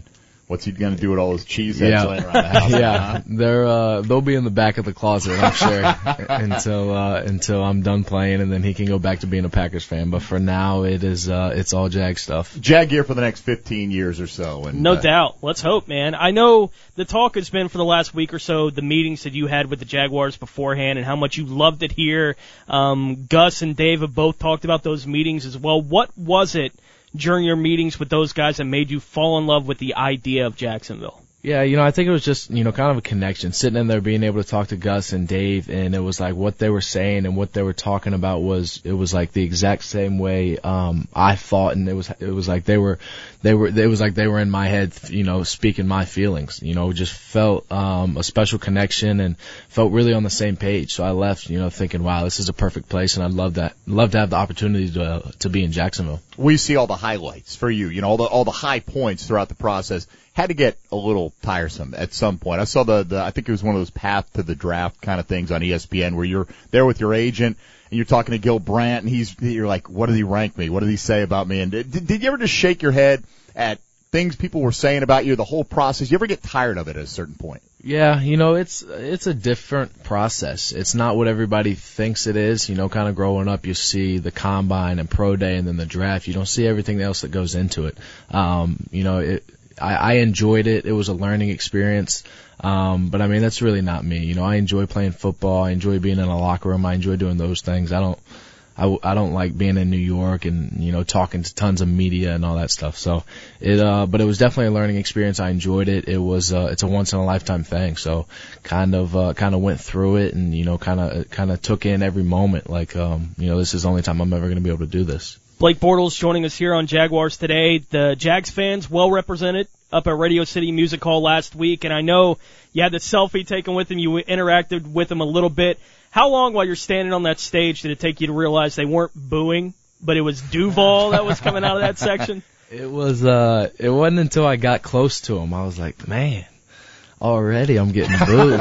What's he going to do with all those cheese heads Yeah. laying around the house? Yeah, they're uh, they'll be in the back of the closet, I'm sure, until uh, until I'm done playing, and then he can go back to being a Packers fan. But for now, it is uh, it's all Jag stuff. Jag gear for the next fifteen years or so. And, No uh, doubt. Let's hope, man. I know the talk has been for the last week or so, the meetings that you had with the Jaguars beforehand and how much you loved it here. Um, Gus and Dave have both talked about those meetings as well. What was it during your meetings with those guys that made you fall in love with the idea of Jacksonville? Yeah, you know, I think it was just, you know, kind of a connection. Sitting in there, being able to talk to Gus and Dave, and it was like what they were saying and what they were talking about was, it was like the exact same way um I thought, and it was it was like they were they were it was like they were in my head, you know, speaking my feelings. You know, just felt um a special connection and felt really on the same page. So I left, you know, thinking, wow, this is a perfect place, and I'd love that love to have the opportunity to to be in Jacksonville. We see all the highlights for you, you know, all the all the high points throughout the process. Had to get a little tiresome at some point. I saw the, the I think it was one of those path to the draft kind of things on E S P N where you're there with your agent and you're talking to Gil Brandt, and he's you're like, what did he rank me? What did he say about me? And did, did you ever just shake your head at things people were saying about you, the whole process? You ever get tired of it at a certain point? Yeah, you know, it's it's a different process. It's not what everybody thinks it is. You know, kind of growing up, you see the combine and pro day and then the draft. You don't see everything else that goes into it. Um, you know, it, I, I enjoyed it. It was a learning experience. Um, but I mean, that's really not me. You know, I enjoy playing football. I enjoy being in a locker room. I enjoy doing those things. I don't, I, I don't like being in New York and, you know, talking to tons of media and all that stuff. So it, uh, but it was definitely a learning experience. I enjoyed it. It was, uh, it's a once in a lifetime thing. So kind of, uh, kind of went through it and, you know, kind of, kind of took in every moment. Like, um, you know, this is the only time I'm ever going to be able to do this. Blake Bortles joining us here on Jaguars Today. The Jags fans well represented up at Radio City Music Hall last week, and I know you had the selfie taken with him. You interacted with him a little bit. How long while you're standing on that stage did it take you to realize they weren't booing, but it was Duval that was coming out of that section? It was, uh, it wasn't until I got close to him. I was like, man, already I'm getting booed.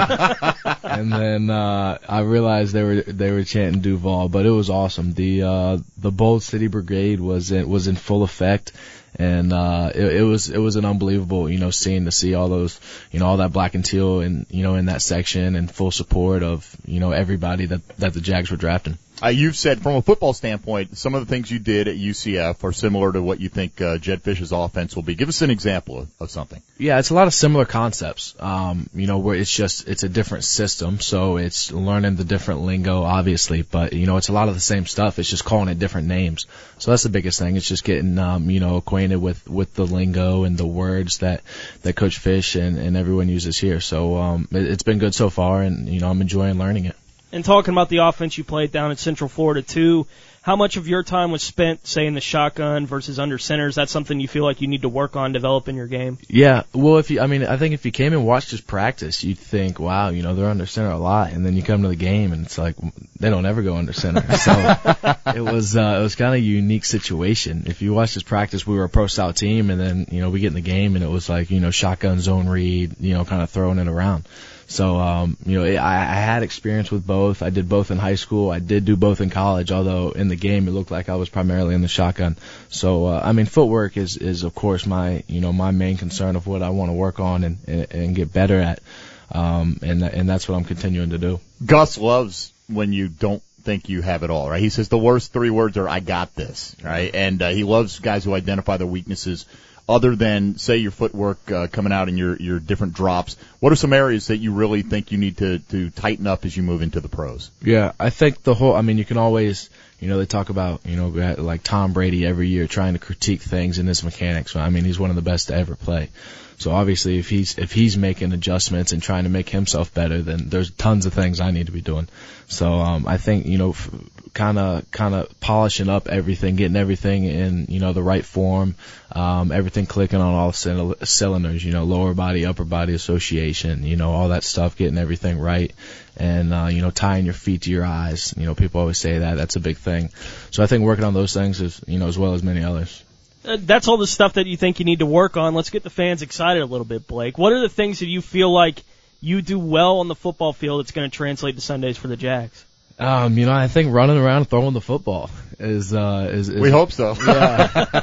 And then, uh, I realized they were, they were chanting Duval, but it was awesome. The, uh, the Bold City Brigade was in, was in full effect. And, uh, it, it was, it was an unbelievable, you know, scene to see all those, you know, all that black and teal and, you know, in that section and full support of, you know, everybody that, that the Jags were drafting. Uh, you've said from a football standpoint, some of the things you did at U C F are similar to what you think uh, Jedd Fisch's offense will be. Give us an example of, of something. Yeah, it's a lot of similar concepts. Um, you know, where it's just it's a different system, so it's learning the different lingo, obviously. But you know, it's a lot of the same stuff. It's just calling it different names. So that's the biggest thing. It's just getting um, you know acquainted with, with the lingo and the words that, that Coach Fisch and, and everyone uses here. So um, it, it's been good so far, and you know, I'm enjoying learning it. And talking about the offense you played down in Central Florida, too, how much of your time was spent, say, in the shotgun versus under center? Is that something you feel like you need to work on developing your game? Yeah, well, if you, I mean, I think if you came and watched us practice, you'd think, wow, you know, they're under center a lot. And then you come to the game, and it's like, they don't ever go under center. So it was, uh, it was kind of a unique situation. If you watched us practice, we were a pro-style team, and then, you know, we get in the game, and it was like, you know, shotgun zone read, you know, kind of throwing it around. So, um, you know, I, I had experience with both. I did both in high school. I did do both in college, although in the game it looked like I was primarily in the shotgun. So, uh, I mean, footwork is, is of course my, you know, my main concern of what I want to work on and, and, and get better at. Um, and, and that's what I'm continuing to do. Gus loves when you don't think you have it all, right? He says the worst three words are, I got this, right? And, uh, he loves guys who identify their weaknesses. Other than, say, your footwork uh, coming out in your, your different drops, what are some areas that you really think you need to, to tighten up as you move into the pros? Yeah, I think the whole, I mean, you can always, you know, they talk about, you know, like Tom Brady every year trying to critique things in his mechanics. I mean, he's one of the best to ever play. So obviously if he's, if he's making adjustments and trying to make himself better, then there's tons of things I need to be doing. So, um, I think, you know, kind of, kind of polishing up everything, getting everything in, you know, the right form, um, everything clicking on all c- cylinders, you know, lower body, upper body association, you know, all that stuff, getting everything right. And, uh, you know, tying your feet to your eyes. You know, people always say that. That's a big thing. So I think working on those things is, you know, as well as many others. Uh, that's all the stuff that you think you need to work on. Let's get the fans excited a little bit, Blake. What are the things that you feel like you do well on the football field that's going to translate to Sundays for the Jags? Um, you know, I think running around throwing the football is, uh, is, is we hope so. Yeah.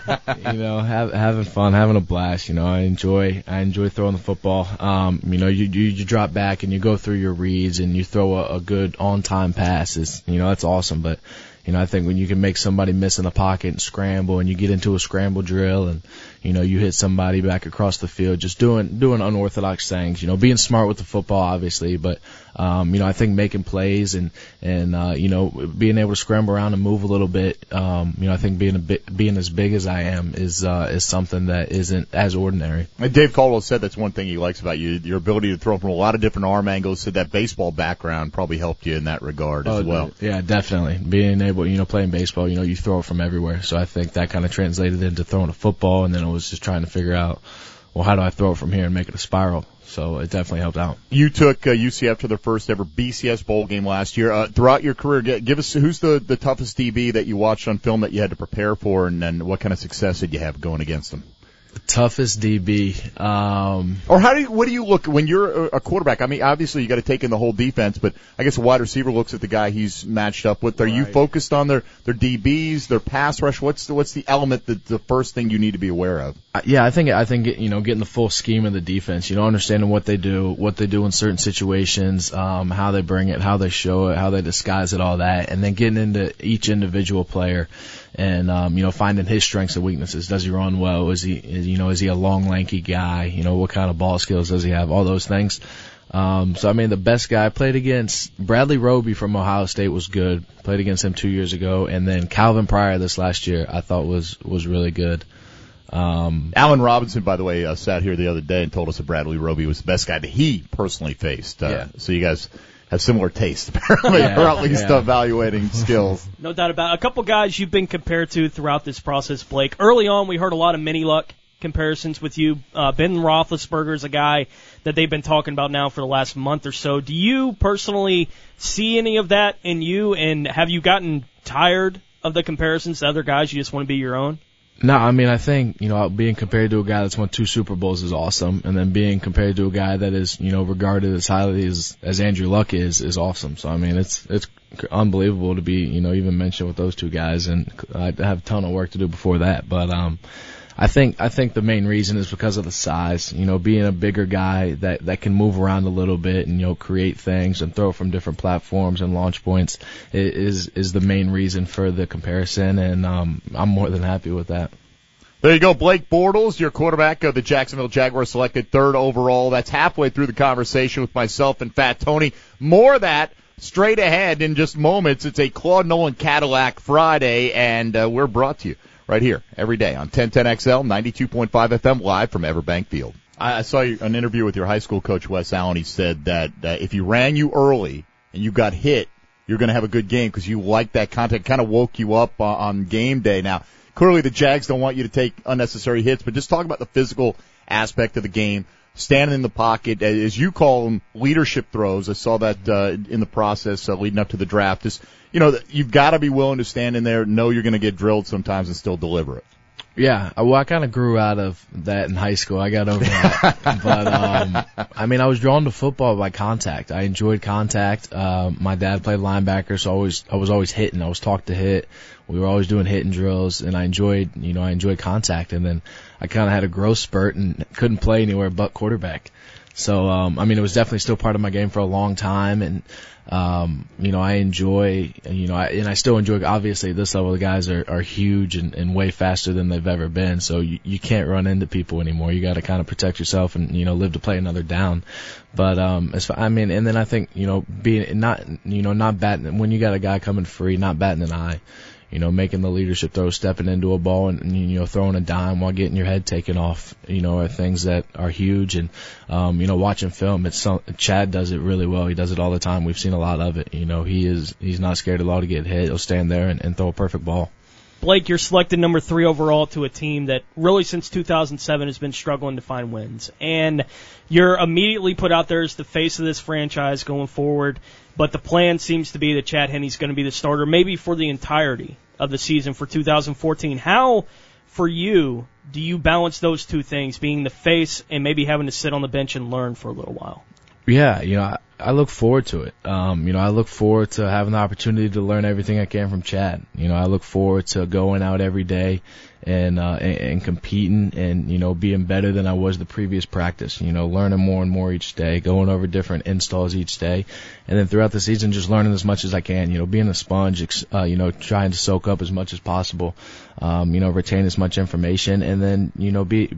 you know, have, having fun, having a blast. You know, I enjoy I enjoy throwing the football. Um, you know, you, you you drop back and you go through your reads and you throw a, a good on time pass. Is you know that's awesome. But you know, I think when you can make somebody miss in the pocket and scramble, and you get into a scramble drill, and you know you hit somebody back across the field, just doing doing unorthodox things. You know, being smart with the football, obviously, but um, you know, I think making plays and and uh, you know being able to scramble around and move a little bit. Um, you know, I think being a bit, being as big as I am is uh, is something that isn't as ordinary. And Dave Caldwell said that's one thing he likes about you, your ability to throw from a lot of different arm angles. Said that baseball background probably helped you in that regard as oh, well. Yeah, definitely. Being able, you know, playing baseball, you know, you throw it from everywhere. So I think that kind of translated into throwing a football, and then it was just trying to figure out, well, how do I throw it from here and make it a spiral? So it definitely helped out. You took uh, U C F to their first ever B C S bowl game last year. Uh, throughout your career, g- give us who's the, the toughest D B that you watched on film that you had to prepare for, and then what kind of success did you have going against them? The toughest D B. Um, or how do you, what do you look when you're a quarterback? I mean, obviously you got to take in the whole defense, but I guess a wide receiver looks at the guy he's matched up with. Are right. you focused on their, their D Bs, their pass rush? What's the, what's the element that the first thing you need to be aware of? Yeah, I think I think you know getting the full scheme of the defense. You know, understanding what they do, what they do in certain situations, um, how they bring it, how they show it, how they disguise it, all that, and then getting into each individual player. And, um, you know, finding his strengths and weaknesses. Does he run well? Is he, is, you know, is he a long, lanky guy? You know, what kind of ball skills does he have? All those things. Um, so, I mean, the best guy I played against, Bradley Roby from Ohio State was good. Played against him two years ago. And then Calvin Pryor this last year I thought was, was really good. Um, Allen Robinson, by the way, uh, sat here the other day and told us that Bradley Roby was the best guy that he personally faced. Uh, yeah. So you guys have similar tastes, apparently, yeah, or at least yeah. evaluating skills. No doubt about it. A couple guys you've been compared to throughout this process, Blake. Early on, we heard a lot of mini luck comparisons with you. Uh, Ben Roethlisberger is a guy that they've been talking about now for the last month or so. Do you personally see any of that in you, and have you gotten tired of the comparisons to other guys? You just want to be your own? No, I mean, I think, you know, being compared to a guy that's won two Super Bowls is awesome. And then being compared to a guy that is, you know, regarded as highly as, as Andrew Luck is, is awesome. So, I mean, it's, it's unbelievable to be, you know, even mentioned with those two guys. And I have a ton of work to do before that. But, um, I think, I think the main reason is because of the size, you know, being a bigger guy that, that can move around a little bit and, you know, create things and throw from different platforms and launch points is, is the main reason for the comparison. And, um, I'm more than happy with that. There you go, Blake Bortles, your quarterback of the Jacksonville Jaguars, selected third overall. That's halfway through the conversation with myself and Fat Tony. More of that straight ahead in just moments. It's a Claude Nolan Cadillac Friday, and uh, we're brought to you right here every day on ten ten X L, ninety-two point five F M, live from Everbank Field. I, I saw you, an interview with your high school coach, Wes Allen. He said that uh, if you ran you early and you got hit, you're going to have a good game because you like that contact. Kind of woke you up uh, on game day. Now, clearly the Jags don't want you to take unnecessary hits, but just talk about the physical aspect of the game, standing in the pocket, as you call them, leadership throws. I saw that uh, in the process uh, leading up to the draft. Just, you know, you've got to be willing to stand in there, know you're going to get drilled sometimes, and still deliver it. Yeah, well, I kind of grew out of that in high school. I got over that. But, um, I mean, I was drawn to football by contact. I enjoyed contact. Uh, my dad played linebacker, so I, always, I was always hitting. I was taught to hit. We were always doing hitting drills, and I enjoyed, you know, I enjoyed contact. And then I kind of had a growth spurt and couldn't play anywhere but quarterback. So, um, I mean, it was definitely still part of my game for a long time. And, um, you know, I enjoy, you know, I, and I still enjoy, obviously, this level of guys are, are huge and, and way faster than they've ever been. So you, you can't run into people anymore. You got to kind of protect yourself and, you know, live to play another down. But, um, as far, I mean, and then I think, you know, being not, you know, not batting, when you got a guy coming free, not batting an eye. You know, making the leadership throw, stepping into a ball, and, you know, throwing a dime while getting your head taken off, you know, are things that are huge. And, um, you know, watching film, it's some, Chad does it really well. He does it all the time. We've seen a lot of it. You know, he is, he's not scared at all to get hit. He'll stand there and, and throw a perfect ball. Blake, you're selected number three overall to a team that really since two thousand seven has been struggling to find wins. And you're immediately put out there as the face of this franchise going forward. But the plan seems to be that Chad Henne's going to be the starter maybe for the entirety of the season for two thousand fourteen. How, for you, do you balance those two things, being the face and maybe having to sit on the bench and learn for a little while? Yeah, you know, I look forward to it. Um, you know, I look forward to having the opportunity to learn everything I can from Chad. You know, I look forward to going out every day and, uh, and, and competing and, you know, being better than I was the previous practice, you know, learning more and more each day, going over different installs each day. And then throughout the season, just learning as much as I can, you know, being a sponge, uh, you know, trying to soak up as much as possible, um, you know, retain as much information and then, you know, be,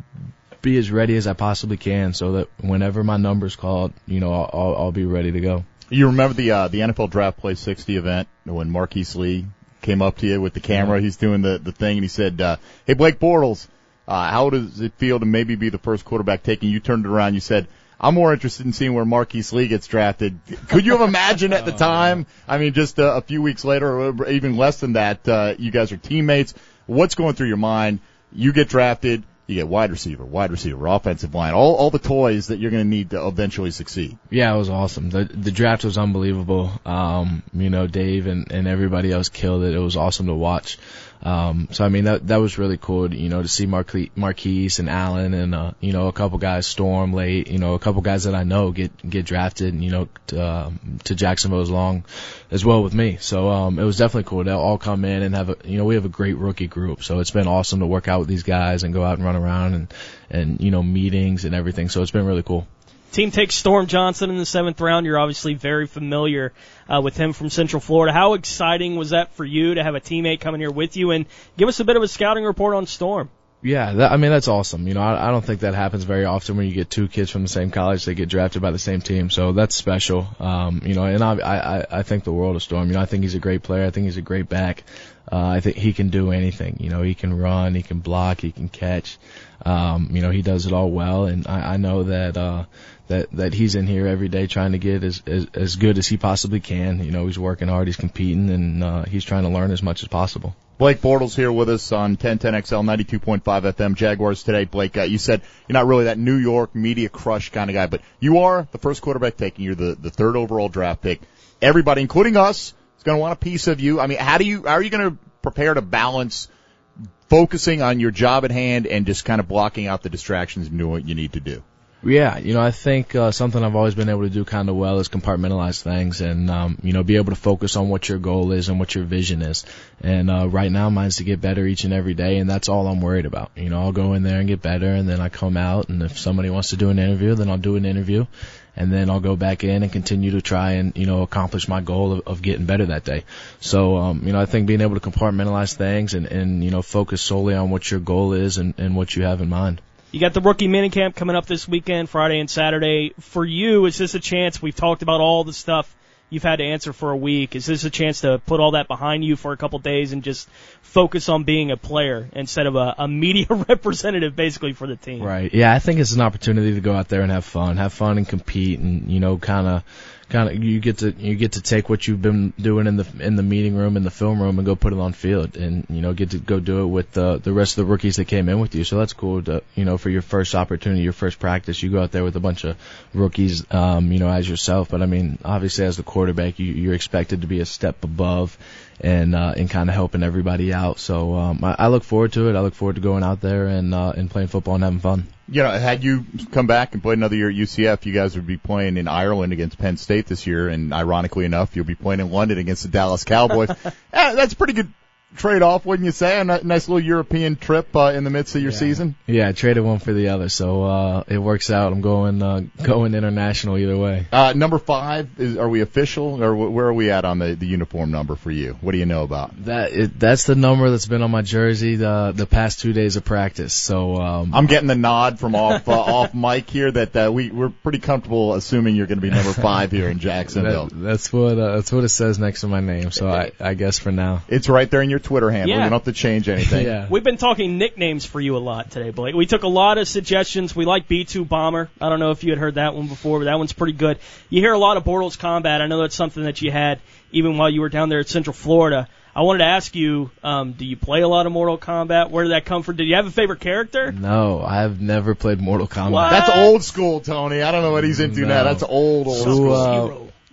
be as ready as I possibly can so that whenever my number's called, you know, I'll, I'll, I'll be ready to go. You remember the, uh, the N F L Draft Play sixty event when Marquise Lee came up to you with the camera. He's doing the, the thing, and he said, uh, hey, Blake Bortles, uh, how does it feel to maybe be the first quarterback taken? You turned it around. You said, I'm more interested in seeing where Marquise Lee gets drafted. Could you have imagined at the time? I mean, just uh, a few weeks later, or even less than that, uh, you guys are teammates. What's going through your mind? You get drafted. You get wide receiver, wide receiver, offensive line, all all the toys that you're going to need to eventually succeed. Yeah, it was awesome. The the draft was unbelievable. Um, you know, Dave and, and everybody else killed it. It was awesome to watch. Um, so I mean that that was really cool, you know, to see Marque- Marquise and Allen and uh, you know, a couple guys storm late, you know, a couple guys that I know get get drafted, and, you know, to, uh, to Jacksonville as long as well with me. So um, it was definitely cool. They'll all come in and have a, you know, we have a great rookie group. So it's been awesome to work out with these guys and go out and run around and and you know, meetings and everything. So it's been really cool. Team takes Storm Johnson in the seventh round. You're obviously very familiar uh, with him from Central Florida. How exciting was that for you to have a teammate coming here with you? And give us a bit of a scouting report on Storm. Yeah, that, I mean, that's awesome. You know, I, I don't think that happens very often when you get two kids from the same college, they get drafted by the same team. So that's special. Um, you know, and I, I, I think the world of Storm. You know, I think he's a great player. I think he's a great back. Uh, I think he can do anything. You know, he can run, he can block, he can catch. Um, you know, he does it all well. And I, I know that, uh, that, that he's in here every day trying to get as, as, as good as he possibly can. You know, he's working hard, he's competing, and, uh, he's trying to learn as much as possible. Blake Bortles here with us on ten ten X L ninety-two point five F M Jaguars today. Blake, uh, you said you're not really that New York media crush kind of guy, but you are the first quarterback taken. You're the, the third overall draft pick. Everybody, including us, is going to want a piece of you. I mean, how do you, how are you going to prepare to balance focusing on your job at hand and just kind of blocking out the distractions and doing what you need to do? Yeah, you know, I think uh, something I've always been able to do kind of well is compartmentalize things and, um, you know, be able to focus on what your goal is and what your vision is. And uh, right now mine's to get better each and every day, and that's all I'm worried about. You know, I'll go in there and get better, and then I come out, and if somebody wants to do an interview, then I'll do an interview. And then I'll go back in and continue to try and, you know, accomplish my goal of, of getting better that day. So, um, you know, I think being able to compartmentalize things and, and you know, focus solely on what your goal is and, and what you have in mind. You got the rookie minicamp coming up this weekend, Friday and Saturday. For you, is this a chance? We've talked about all the stuff you've had to answer for a week. Is this a chance to put all that behind you for a couple days and just focus on being a player instead of a, a media representative, basically, for the team? Right. Yeah, I think it's an opportunity to go out there and have fun, have fun and compete, and, you know, kind of. Kind of, you get to you get to take what you've been doing in the in the meeting room, in the film room, and go put it on field, and, you know, get to go do it with the the rest of the rookies that came in with you. So that's cool. To, you know, for your first opportunity, your first practice, you go out there with a bunch of rookies, um, you know, as yourself. But I mean, obviously, as the quarterback, you, you're expected to be a step above, and uh, and kind of helping everybody out. So um, I, I look forward to it. I look forward to going out there and uh, and playing football and having fun. You know, had you come back and played another year at U C F, you guys would be playing in Ireland against Penn State this year, and ironically enough, you'll be playing in London against the Dallas Cowboys. eh, that's a pretty good trade-off, wouldn't you say? A nice little European trip uh, in the midst of your yeah. season. Yeah, I traded one for the other, so uh, it works out. I'm going uh, going international either way. Uh, number five, is, are we official, or where are we at on the, the uniform number for you? What do you know about that? It, that's the number that's been on my jersey the the past two days of practice. So um, I'm getting the nod from off uh, off mic here that uh, we we're pretty comfortable assuming you're going to be number five here in Jacksonville. That, that's what uh, that's what it says next to my name. So I, I guess for now, it's right there in your Twitter handle. Yeah. You don't have to change anything. Yeah. We've been talking nicknames for you a lot today, Blake. We took a lot of suggestions. We like B two Bomber. I don't know if you had heard that one before, but that one's pretty good. You hear a lot of Bortles Combat. I know that's something that you had even while you were down there at Central Florida. I wanted to ask you, um, do you play a lot of Mortal Kombat? Where did that come from? Did you have a favorite character? No, I've never played Mortal Kombat. What? That's old school, Tony. I don't know what he's into no. now. That's old, old so, school. Uh,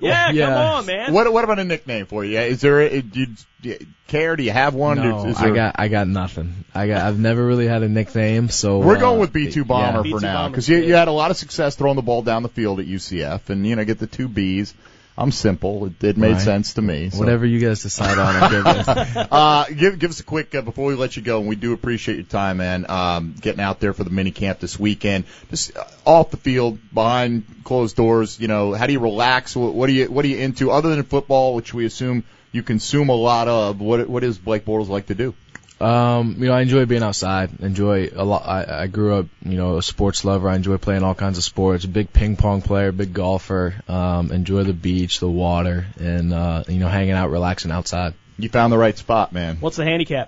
Yeah, Yeah. come on, man. What what about a nickname for you? Is there a, do, you, do you care? Do you have one? No, is there, I got I got nothing. I got I've never really had a nickname, so We're uh, going with B two Bomber yeah. for B two now Bomber, because you, yeah. you had a lot of success throwing the ball down the field at U C F, and you know get the two B's. I'm simple. It, it made Right. sense to me. So. Whatever you guys decide on, I'll give it. uh, give give us a quick uh, before we let you go, and we do appreciate your time, man. Um, getting out there for the mini camp this weekend, just uh, off the field, behind closed doors. You know, how do you relax? What, what are you What are you into other than football, which we assume you consume a lot of? What What is Blake Bortles like to do? Um, you know, I enjoy being outside. Enjoy a lot. I, I grew up, you know, a sports lover. I enjoy playing all kinds of sports. Big ping pong player, big golfer. Um, enjoy the beach, the water, and uh, you know, hanging out, relaxing outside. You found the right spot, man. What's the handicap?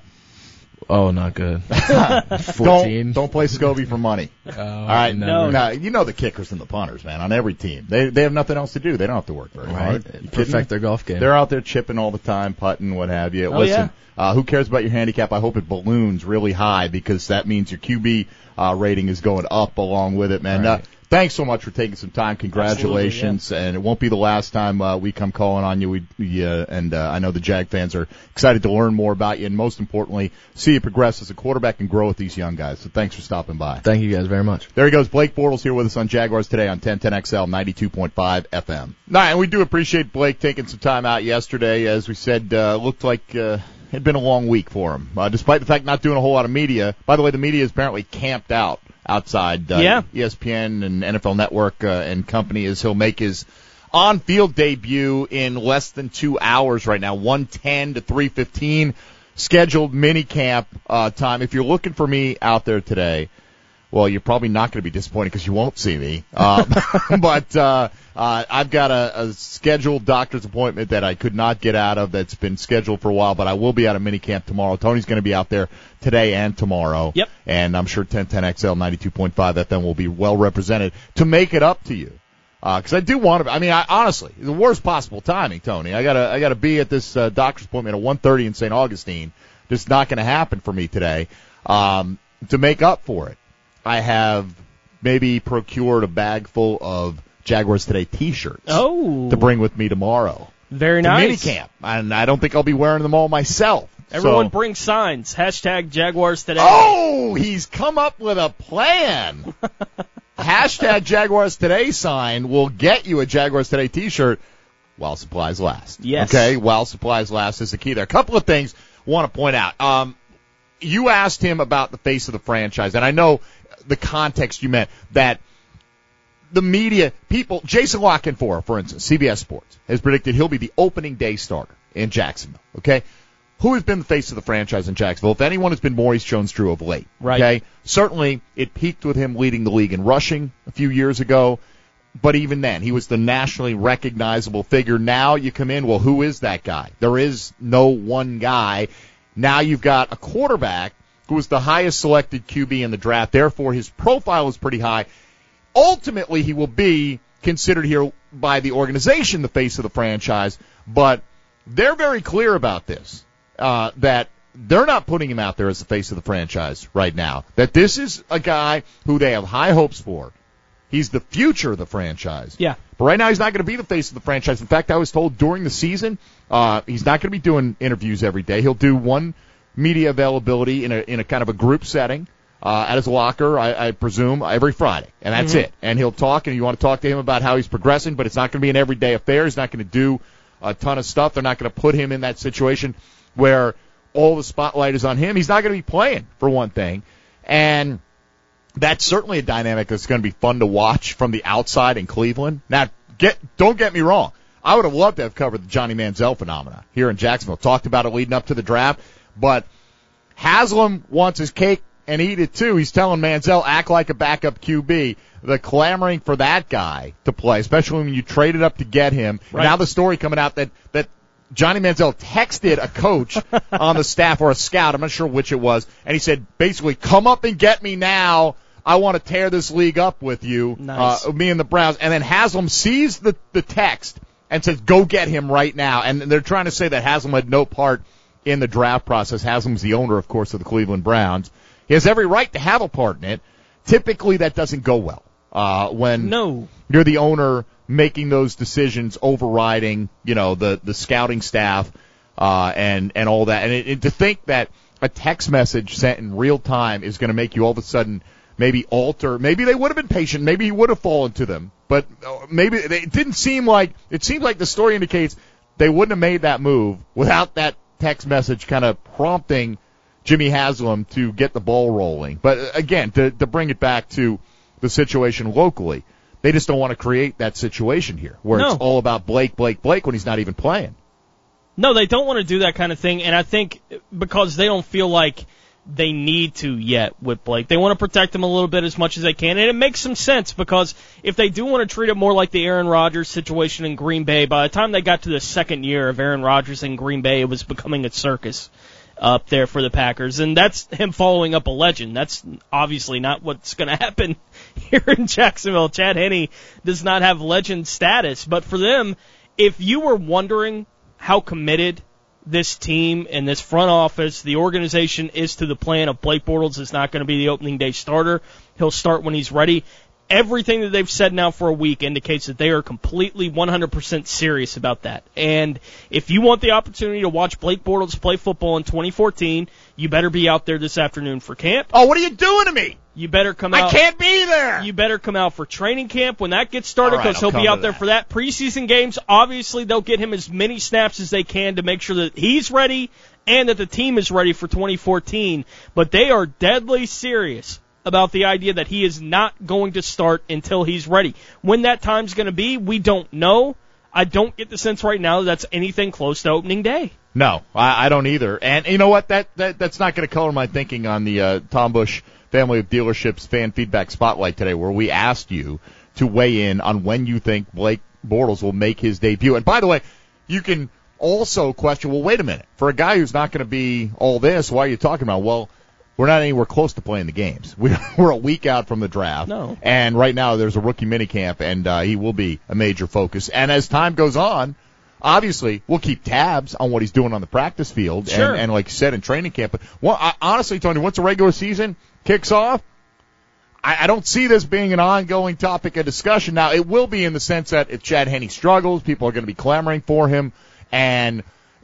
Oh, not good. Don't Fourteen. don't play Scobie for money. Uh, All right, never. no, you know the kickers and the punters, man. On every team, they they have nothing else to do. They don't have to work very Right. hard. You kidding me? Perfect their golf game. They're out there chipping all the time, putting, what have you. Oh, Listen, yeah. uh, who cares about your handicap? I hope it balloons really high because that means your Q B uh, rating is going up along with it, man. Right. Uh, thanks so much for taking some time. Congratulations, and it won't be the last time uh, we come calling on you. We, we uh, and uh, I know the Jag fans are excited to learn more about you, and most importantly, see you progress as a quarterback and grow with these young guys. So thanks for stopping by. Thank you guys very much. There he goes. Blake Bortles here with us on Jaguars Today on ten ten X L ninety-two point five F M. No, and we do appreciate Blake taking some time out yesterday. As we said, uh, looked like uh, it had been a long week for him, uh, despite the fact not doing a whole lot of media. By the way, the media is apparently camped out outside uh, Yeah. E S P N and N F L Network uh, and company as he'll make his on-field debut in less than two hours right now, one ten to three fifteen scheduled mini camp uh, time. If you're looking for me out there today, well, you're probably not going to be disappointed because you won't see me. Um, but uh, uh, I've got a, a scheduled doctor's appointment that I could not get out of that's been scheduled for a while, but I will be at a mini camp tomorrow. Tony's going to be out there today and tomorrow. Yep. And I'm sure ten ten X L ninety-two point five F M will be well represented to make it up to you. Because uh, I do want to. I mean, I, honestly, the worst possible timing, Tony. I gotta, I gotta be at this uh, doctor's appointment at one thirty in Saint Augustine. Just not going to happen for me today. Um, to make up for it, I have maybe procured a bag full of Jaguars Today T-shirts Oh. to bring with me tomorrow. Very to nice. mini camp, and I don't think I'll be wearing them all myself. Everyone So- bring signs. Hashtag Jaguars Today. Oh, he's come up with a plan. Hashtag Jaguars Today sign will get you a Jaguars Today T-shirt while supplies last. Yes. Okay, while supplies last is the key there. A couple of things I want to point out. Um, you asked him about the face of the franchise, and I know the context you meant that the media, people, Jason Lockenfora, for instance, C B S Sports, has predicted he'll be the opening day starter in Jacksonville. Okay? Who has been the face of the franchise in Jacksonville? If anyone, has been Maurice Jones-Drew of late. Right. Okay? Certainly, it peaked with him leading the league in rushing a few years ago, but even then, he was the nationally recognizable figure. Now you come in, well, who is that guy? There is no one guy. Now you've got a quarterback who was the highest selected Q B in the draft. Therefore, his profile is pretty high. Ultimately, he will be considered here by the organization the face of the franchise, but they're very clear about this, uh, that they're not putting him out there as the face of the franchise right now, that this is a guy who they have high hopes for. He's the future of the franchise. Yeah. But right now he's not going to be the face of the franchise. In fact, I was told during the season uh, he's not going to be doing interviews every day. He'll do one media availability in a in a kind of a group setting uh, at his locker, I, I presume, every Friday. And that's Mm-hmm. it. And he'll talk, and you want to talk to him about how he's progressing, but it's not going to be an everyday affair. He's not going to do a ton of stuff. They're not going to put him in that situation where all the spotlight is on him. He's not going to be playing, for one thing. And that's certainly a dynamic that's going to be fun to watch from the outside in Cleveland. Now, get don't get me wrong. I would have loved to have covered the Johnny Manziel phenomena here in Jacksonville. Talked about it leading up to the draft. But Haslam wants his cake and eat it too. He's telling Manziel, act like a backup Q B. The clamoring for that guy to play, especially when you traded up to get him. Right. Now the story coming out that, that Johnny Manziel texted a coach on the staff or a scout, I'm not sure which it was, and he said, basically, come up and get me now. I want to tear this league up with you, Nice. uh, me and the Browns. And then Haslam sees the, the text and says, go get him right now. And they're trying to say that Haslam had no part in the draft process. Haslam's the owner, of course, of the Cleveland Browns. He has every right to have a part in it. Typically, that doesn't go well uh, when No. you're the owner making those decisions, overriding, you know, the, the scouting staff, uh, and, and all that. And it, it, to think that a text message sent in real time is going to make you all of a sudden maybe alter, maybe they would have been patient, maybe he would have fallen to them, but maybe it didn't seem like, it seemed like the story indicates they wouldn't have made that move without that text message kind of prompting Jimmy Haslam to get the ball rolling. But again, to, to bring it back to the situation locally, they just don't want to create that situation here where No. it's all about Blake, Blake, Blake when he's not even playing. No, they don't want to do that kind of thing, and I think because they don't feel like they need to yet with Blake. They want to protect him a little bit as much as they can, and it makes some sense because if they do want to treat it more like the Aaron Rodgers situation in Green Bay, by the time they got to the second year of Aaron Rodgers in Green Bay, it was becoming a circus up there for the Packers, and that's him following up a legend. That's obviously not what's going to happen here in Jacksonville. Chad Henne does not have legend status, but for them, if you were wondering how committed this team and this front office, the organization is to the plan of Blake Bortles is not going to be the opening day starter. He'll start when he's ready. Everything that they've said now for a week indicates that they are completely one hundred percent serious about that. And if you want the opportunity to watch Blake Bortles play football in twenty fourteen, you better be out there this afternoon for camp. Oh, what are you doing to me? You better come I out. can't be there. You better come out for training camp when that gets started All right, because I'll he'll be come out to there that. for that. Preseason games, obviously they'll get him as many snaps as they can to make sure that he's ready and that the team is ready for twenty fourteen. But they are deadly serious about the idea that he is not going to start until he's ready. When that time's going to be, we don't know. I don't get the sense right now that that's anything close to opening day. No, I, I don't either. And you know what? That, that that's not going to color my thinking on the uh, Tom Bush Family of Dealerships Fan Feedback Spotlight today, where we asked you to weigh in on when you think Blake Bortles will make his debut. And by the way, you can also question, well, wait a minute. For a guy who's not going to be all this, why are you talking about? Well, we're not anywhere close to playing the games. We're, we're a week out from the draft. No. And right now there's a rookie minicamp, and uh, he will be a major focus. And as time goes on, obviously, we'll keep tabs on what he's doing on the practice field. Sure. And, and like you said, in training camp. But well, I, honestly, Tony, once the regular season kicks off, I, I don't see this being an ongoing topic of discussion. Now, it will be in the sense that if Chad Henne struggles, people are going to be clamoring for him, and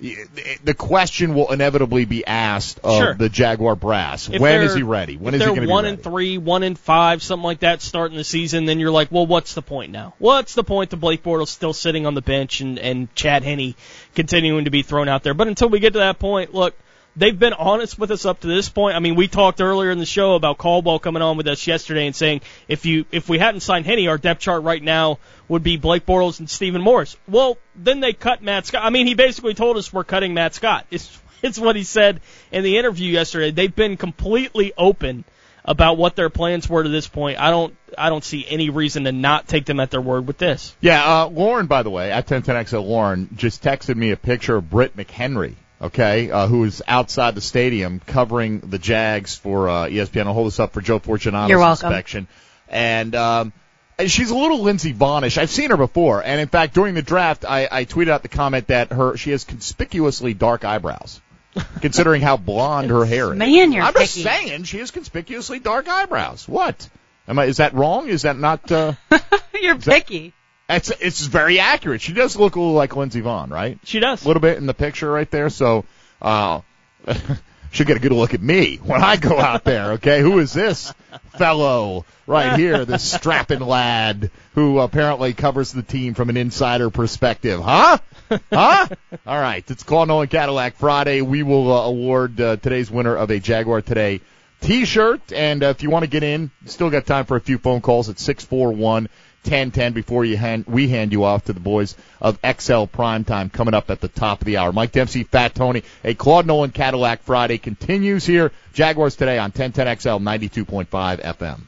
the question will inevitably be asked of Sure. the Jaguar brass. If When is they're- he ready? When if is he they're going to be one ready? and three, one and five, something like that, starting the season, then you're like, well, what's the point now? What's the point to Blake Bortles still sitting on the bench and, and Chad Henne continuing to be thrown out there? But until we get to that point, look, they've been honest with us up to this point. I mean, we talked earlier in the show about Caldwell coming on with us yesterday and saying if you if we hadn't signed Henne, our depth chart right now would be Blake Bortles and Stephen Morris. Well, then they cut Matt Scott. I mean, he basically told us we're cutting Matt Scott. It's, it's what he said in the interview yesterday. They've been completely open about what their plans were to this point. I don't I don't see any reason to not take them at their word with this. Yeah, uh, Lauren, by the way, at ten ten X L Lauren, just texted me a picture of Britt McHenry, okay, uh, who is outside the stadium covering the Jags for uh, E S P N. I'll hold this up for Joe Fortunato's You're welcome. inspection. And um, she's a little Lindsey Vonnish. I've seen her before. And, in fact, during the draft, I, I tweeted out the comment that her she has conspicuously dark eyebrows, considering how blonde her hair is. Man, you're I'm picky. just saying she has conspicuously dark eyebrows. What? Am I? Is that wrong? Is that not? Uh, You're that- picky. it's it's very accurate. She does look a little like Lindsey Vonn, right? She does. A little bit in the picture right there. So uh, she'll get a good look at me when I go out there. Okay, who is this fellow right here? This strapping lad who apparently covers the team from an insider perspective, huh? Huh? All right, it's Call Nolan Cadillac Friday. We will uh, award uh, today's winner of a Jaguar Today T-shirt, and uh, if you want to get in, still got time for a few phone calls at six four one, ten ten before you hand, we hand you off to the boys of X L Primetime coming up at the top of the hour. Mike Dempsey, Fat Tony, a Claude Nolan Cadillac Friday continues here. Jaguars Today on ten ten X L ninety-two point five F M.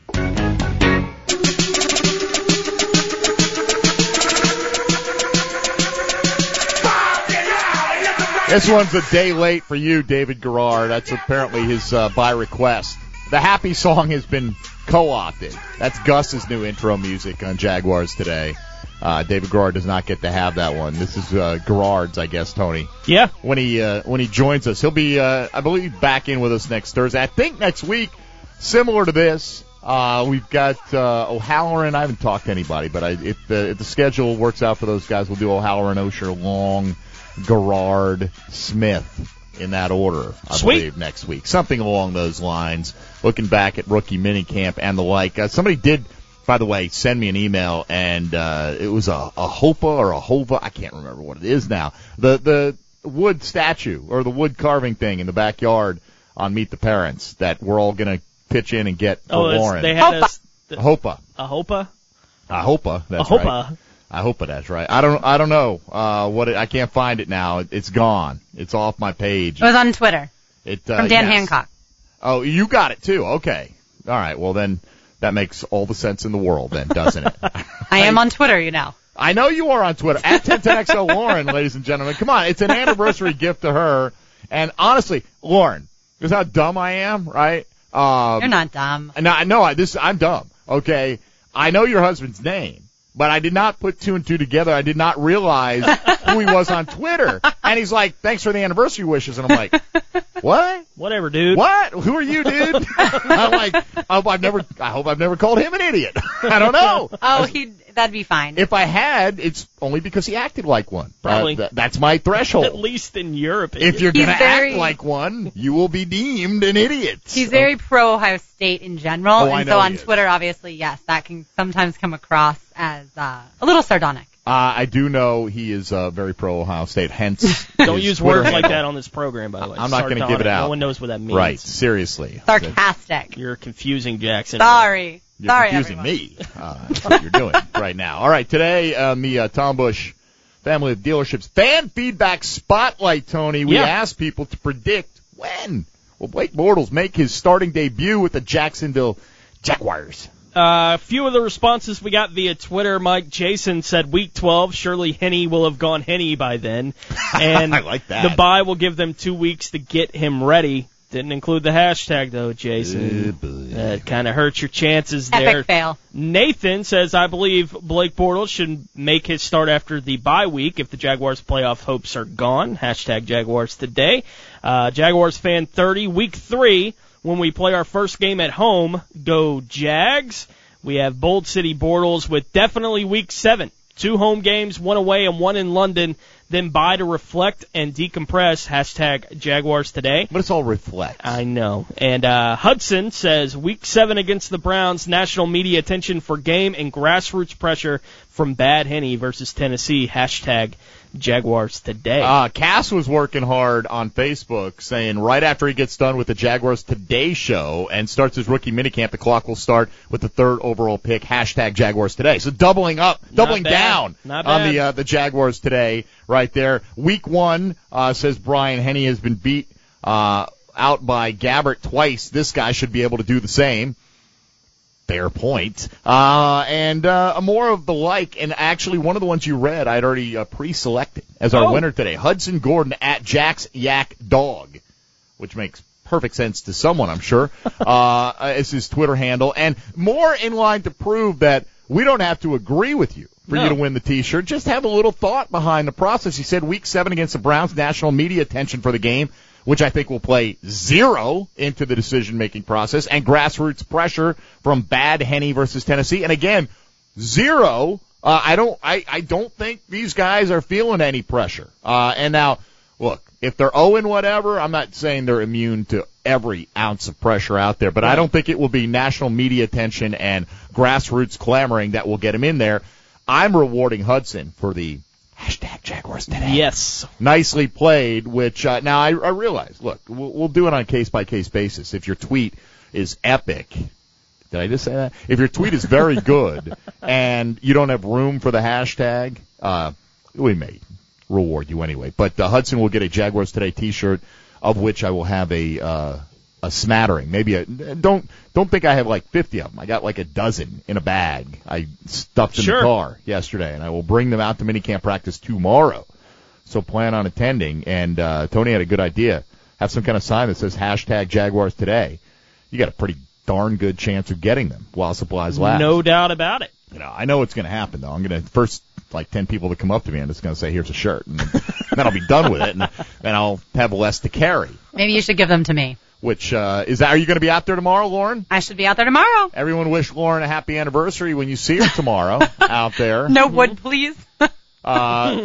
This one's a day late for you, David Garrard. That's apparently his uh, by request. The happy song has been co-opted. That's Gus's new intro music on Jaguars Today. Uh, David Garrard does not get to have that one. This is uh, Garrard's, I guess, Tony. Yeah. When he uh, when he joins us, he'll be, uh, I believe, back in with us next Thursday. I think next week, similar to this, Uh, we've got uh, O'Halloran. I haven't talked to anybody, but I, if, the, if the schedule works out for those guys, we'll do O'Halloran, Osher, Long, Garrard, Smith in that order, I Sweet. believe, next week. Something along those lines, looking back at rookie minicamp and the like. Uh, somebody did, by the way, send me an email, and uh, it was a, a Hopa or a Hova. I can't remember what it is now. The, the wood statue or the wood carving thing in the backyard on Meet the Parents that we're all going to pitch in and get for Oh, it's- Lauren. they had Hopa. a, A Hopa. a Hopa? I hope uh, that's A Hopa. right. I hope that's right. I don't. I don't know uh, what. It, I can't find it now. It, it's gone. It's off my page. It was on Twitter It uh, from Dan yes. Hancock. Oh, you got it too. Okay. All right. Well, then that makes all the sense in the world, then, doesn't it? I am on Twitter, you know. I know you are on Twitter at ten ten X L Lauren, ladies and gentlemen. Come on, it's an anniversary gift to her. And honestly, Lauren, this is how dumb I am, right? Um, You're not dumb. No, I know I this. I'm dumb. Okay. I know your husband's name, but I did not put two and two together. I did not realize who he was on Twitter. And he's like, thanks for the anniversary wishes. And I'm like, what? Whatever, dude. What? Who are you, dude? I'm like, I hope I've never, I hope I've never called him an idiot. I don't know. Oh, he that'd be fine. If I had, it's only because he acted like one. Probably. Uh, th- that's my threshold. At least in Europe. If you're He's going to very- act like one, you will be deemed an idiot. He's very pro Ohio State in general, Oh, I and know so he on is. Twitter, obviously, yes, that can sometimes come across as uh, a little sardonic. Uh, I do know he is uh, very pro Ohio State, hence Don't his use Twitter words like handle. that on this program, by the way. I'm not gonna give it Sardonic. out. No one knows what that means. Right, seriously. Sarcastic. You're confusing Jackson. Sorry. You're Sorry, confusing everyone. me. Uh, that's what you're doing right now. All right, today on the uh, Tom Bush Family of Dealerships Fan Feedback Spotlight, Tony, we Yeah. asked people to predict when will Blake Bortles make his starting debut with the Jacksonville Jaguars. Uh, a few of the responses we got via Twitter. Mike Jason said week twelve, surely Henny will have gone Henny by then. And I like that. the bye will give them two weeks to get him ready. Didn't include the hashtag, though, Jason. That kind of hurts your chances there. Epic fail. Nathan says, I believe Blake Bortles should make his start after the bye week if the Jaguars' playoff hopes are gone. Hashtag Jaguars today. Uh, Jaguars fan thirty, week three, when we play our first game at home, go Jags. We have Bold City Bortles with definitely week seven. Two home games, one away and one in London. Then bye to reflect and decompress. Hashtag Jaguars today. But it's all reflect. I know. And uh, Hudson says, week seven against the Browns, national media attention for game and grassroots pressure from Bad Henny versus Tennessee. Hashtag Jaguars today. Uh, Cass was working hard on Facebook saying right after he gets done with the Jaguars Today show and starts his rookie minicamp, the clock will start with the third overall pick, hashtag Jaguars Today. So doubling up, doubling bad. down Not on bad. the uh, the Jaguars Today right there. Week one, uh, says Brian, Henny has been beat uh, out by Gabbert twice. This guy should be able to do the same. Fair point. Uh, and uh, more of the like, and actually one of the ones you read I'd already uh, pre-selected as our Oh. winner today. Hudson Gordon at Jack's Yak Dog, which makes perfect sense to someone, I'm sure. uh, is his Twitter handle. And more in line to prove that we don't have to agree with you for No. you to win the T-shirt. Just have a little thought behind the process. He said week seven against the Browns, national media attention for the game, which I think will play zero into the decision-making process, and grassroots pressure from Bad Henny versus Tennessee. And again, zero. Uh, I don't. I, I don't think these guys are feeling any pressure. Uh, and now, look, if they're oh and whatever, I'm not saying they're immune to every ounce of pressure out there, but I don't think it will be national media attention and grassroots clamoring that will get him in there. I'm rewarding Hudson for the hashtag Jaguars today. Yes. Nicely played, which, uh, now I, I realize, look, we'll, we'll do it on a case-by-case basis. If your tweet is epic, did I just say that? If your tweet is very good and you don't have room for the hashtag, uh, we may reward you anyway. But uh, Hudson will get a Jaguars Today T-shirt, of which I will have a uh, a smattering. Maybe a, don't don't think I have like fifty of them. I got like a dozen in a bag. I stuffed in Sure. the car yesterday, and I will bring them out to minicamp practice tomorrow. So plan on attending. And uh, Tony had a good idea. Have some kind of sign that says hashtag Jaguars Today. You got a pretty darn good chance of getting them while supplies last. No doubt about it. You know, I know what's going to happen, though. I'm going to first, like, ten people that come up to me, I'm just going to say, here's a shirt. And then I'll be done with it, and then I'll have less to carry. Maybe you should give them to me. which uh, is that. Are you going to be out there tomorrow, Lauren? I should be out there tomorrow. Everyone wish Lauren a happy anniversary when you see her tomorrow out there. No wood, please. Uh,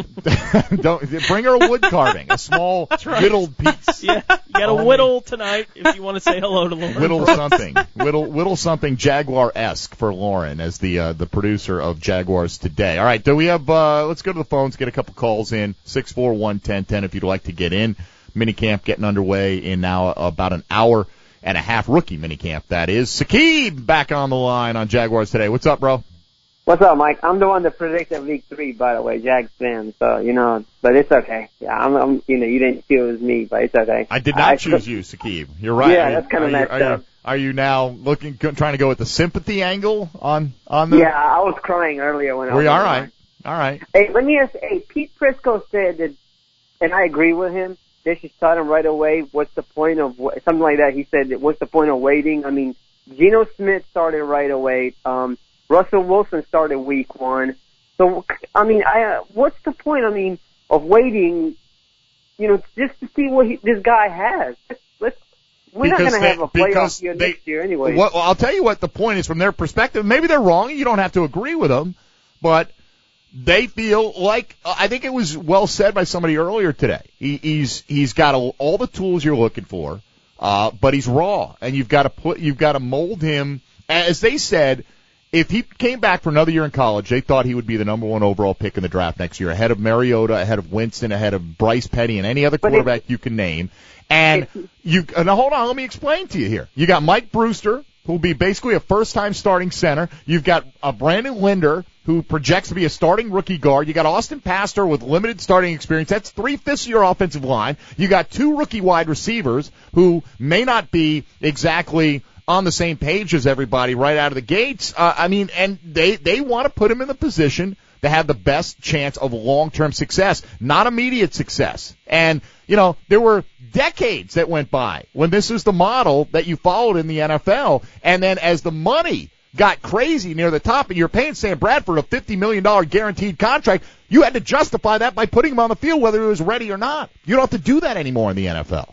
don't bring her a wood carving, a small right. whittled piece. Yeah, you got to Only. whittle tonight if you want to say hello to Lauren. Whittle something, whittle whittle something Jaguar-esque for Lauren as the uh, the producer of Jaguars Today. All right, do we have? Uh, let's go to the phones, get a couple calls in. Six four one ten ten if you'd like to get in. Minicamp getting underway in now about an hour and a half. Rookie minicamp that is. Sakib back on the line on Jaguars Today. What's up, bro? What's up, Mike? I'm the one that predicted Week Three, by the way, Jags fan. So you know, but it's okay. Yeah, I'm, I'm you know, you didn't feel it was me, but it's okay. I did not I, choose you, Sakib. You're right. Yeah, are that's kind of messed you, are up. You, are you now looking, trying to go with the sympathy angle on on the? Yeah, I was crying earlier when I Were was. you all on the right? line. All right. Hey, let me ask. Hey, Pete Prisco said that, and I agree with him. They should start him right away. What's the point of something like that? He said, "What's the point of waiting?" I mean, Geno Smith started right away. Um. Russell Wilson started week one. So, I mean, I, uh, what's the point, I mean, of waiting, you know, just to see what he, this guy has? Let's, let's, we're because not going to have a playoff year they, next year anyway. Well, I'll tell you what the point is from their perspective. Maybe they're wrong. You don't have to agree with them. But they feel like, uh, I think it was well said by somebody earlier today. He, he's he's got a, all the tools you're looking for, uh, but he's raw. And you've got to put, you've got to mold him. As they said, if he came back for another year in college, they thought he would be the number one overall pick in the draft next year, ahead of Mariota, ahead of Winston, ahead of Bryce Petty, and any other But quarterback it, you can name. And it, you now hold on, let me explain to you here. You got Mike Brewster, who will be basically a first-time starting center. You've got a Brandon Linder, who projects to be a starting rookie guard. You got Austin Pastor with limited starting experience. That's three-fifths of your offensive line. You got two rookie wide receivers who may not be exactly on the same page as everybody right out of the gates. Uh, I mean, and they, they want to put him in the position to have the best chance of long-term success, not immediate success. And, you know, there were decades that went by when this is the model that you followed in the N F L. And then as the money got crazy near the top and you're paying Sam Bradford a fifty million dollars guaranteed contract, you had to justify that by putting him on the field whether he was ready or not. You don't have to do that anymore in the N F L.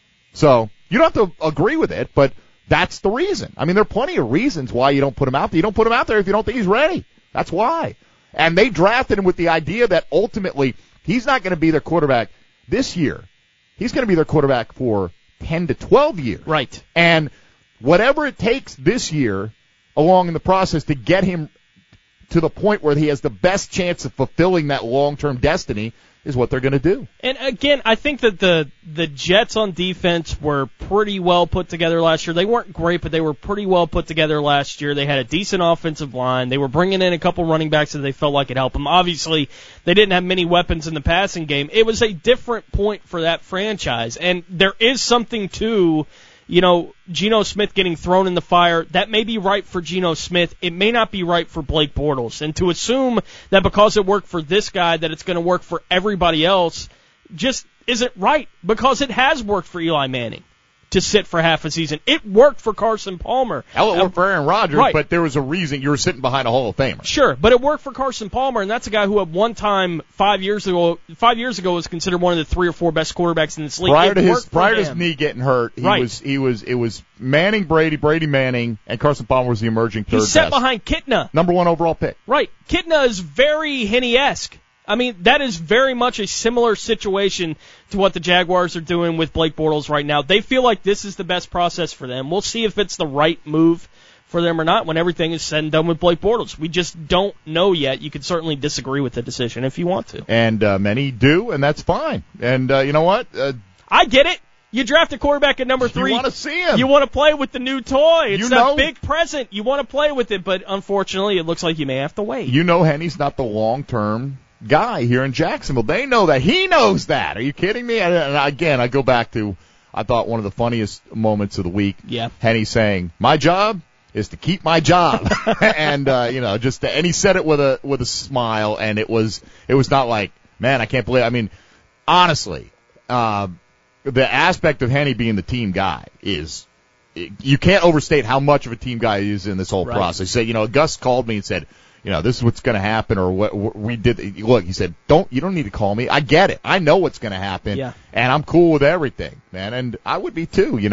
So you don't have to agree with it, but that's the reason. I mean, there are plenty of reasons why you don't put him out there. You don't put him out there if you don't think he's ready. That's why. And they drafted him with the idea that ultimately he's not going to be their quarterback this year. He's going to be their quarterback for ten to twelve years. Right. And whatever it takes this year along in the process to get him to the point where he has the best chance of fulfilling that long-term destiny is what they're going to do. And again, I think that the the Jets on defense were pretty well put together last year. They weren't great, but they were pretty well put together last year. They had a decent offensive line. They were bringing in a couple running backs that they felt like could help them. Obviously, they didn't have many weapons in the passing game. It was a different point for that franchise, and there is something to, you know, Geno Smith getting thrown in the fire. That may be right for Geno Smith. It may not be right for Blake Bortles. And to assume that because it worked for this guy that it's going to work for everybody else just isn't right, because it has worked for Eli Manning to sit for half a season. It worked for Carson Palmer. Hell, it worked for Aaron Rodgers, right. But there was a reason you were sitting behind a Hall of Famer. Sure, but it worked for Carson Palmer, and that's a guy who at one time five years ago five years ago was considered one of the three or four best quarterbacks in this league. Prior it to his worked for prior to him. his knee getting hurt, he right. was he was it was Manning, Brady, Brady Manning, and Carson Palmer was the emerging third He sat best. behind Kitna. Number one overall pick. Right. Kitna is very Henne-esque. I mean, that is very much a similar situation to what the Jaguars are doing with Blake Bortles right now. They feel like this is the best process for them. We'll see if it's the right move for them or not when everything is said and done with Blake Bortles. We just don't know yet. You can certainly disagree with the decision if you want to. And uh, many do, and that's fine. And uh, you know what? Uh, I get it. You draft a quarterback at number three. You want to see him. You want to play with the new toy. It's you that know, big present. You want to play with it, but unfortunately it looks like you may have to wait. You know Henny's not the long-term guy here in Jacksonville. They know that. He knows that. Are you kidding me? And, and again, I go back to, I thought, one of the funniest moments of the week. Yeah. Henny saying, my job is to keep my job. and, uh, you know, just, to, and he said it with a, with a smile, and it was, it was not like, man, I can't believe, I mean, honestly, uh, the aspect of Henny being the team guy is, you can't overstate how much of a team guy he is in this whole right. process. Say, you know, Gus called me and said, you know, this is what's going to happen, or what, what we did. Look, he said, don't, you don't need to call me. I get it. I know what's going to happen, yeah. and I'm cool with everything, man. And I would be too, you know.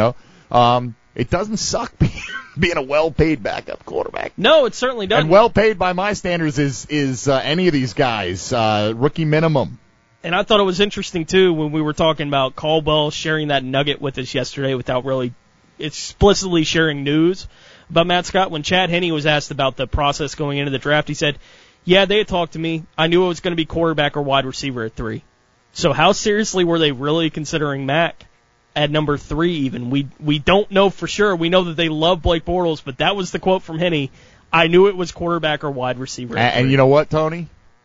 Um, it doesn't suck being, being a well-paid backup quarterback. No, it certainly doesn't. And well-paid by my standards is is uh, any of these guys, uh, rookie minimum. And I thought it was interesting, too, when we were talking about Caldwell sharing that nugget with us yesterday without really explicitly sharing news about Matt Scott. When Chad Henne was asked about the process going into the draft, he said, yeah, they had talked to me. I knew it was going to be quarterback or wide receiver at three. So how seriously were they really considering Mac at number three even? We we don't know for sure. We know that they love Blake Bortles, but that was the quote from Henne. I knew it was quarterback or wide receiver at and, three. And you know what, Tony?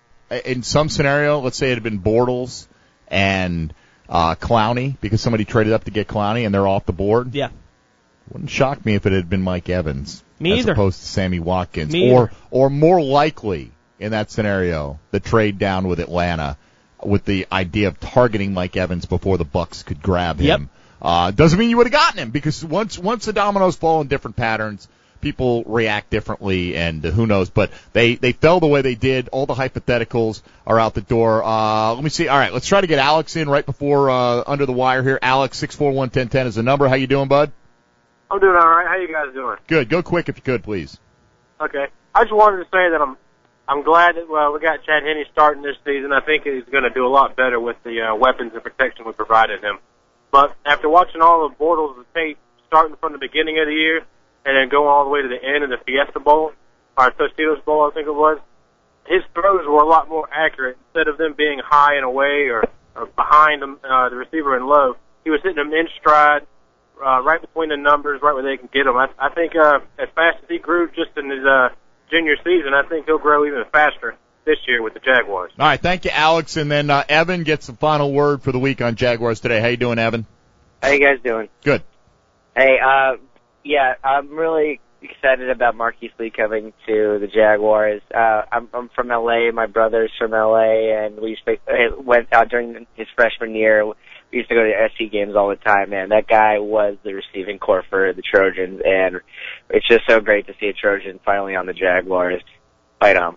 In some scenario, let's say it had been Bortles and uh, Clowney, because somebody traded up to get Clowney and they're off the board. Yeah. Wouldn't shock me if it had been Mike Evans. Me as either. opposed to Sammy Watkins. Me or either. or more likely in that scenario, the trade down with Atlanta with the idea of targeting Mike Evans before the Bucks could grab him. Yep. Uh, doesn't mean you would have gotten him, because once once the dominoes fall in different patterns, people react differently, and uh, who knows. But they, they fell the way they did. All the hypotheticals are out the door. Uh, let me see. All right, let's try to get Alex in right before uh, under the wire here. Alex, six four one, one oh one oh is the number. How you doing, bud? I'm doing all right. How you guys doing? Good. Go quick if you could, please. Okay. I just wanted to say that I'm I'm glad that well we got Chad Henne starting this season. I think he's going to do a lot better with the uh, weapons and protection we provided him. But after watching all of Bortles' tape, starting from the beginning of the year and then going all the way to the end of the Fiesta Bowl, or Tostitos Bowl, I think it was, his throws were a lot more accurate. Instead of them being high and away or, or behind him, uh, the receiver and low, he was hitting them in stride, uh, right between the numbers, right where they can get them. I, I think uh, as fast as he grew just in his uh, junior season, I think he'll grow even faster this year with the Jaguars. All right, thank you, Alex. And then uh, Evan gets the final word for the week on Jaguars Today. How you doing, Evan? How you guys doing? Good. Hey, uh, yeah, I'm really excited about Marquise Lee coming to the Jaguars. Uh, I'm, I'm from L A. My brother's from L A, and we used to, uh, went out during his freshman year. We used to go to the S C games all the time, man. That guy was the receiving core for the Trojans, and it's just so great to see a Trojan finally on the Jaguars. Fight on.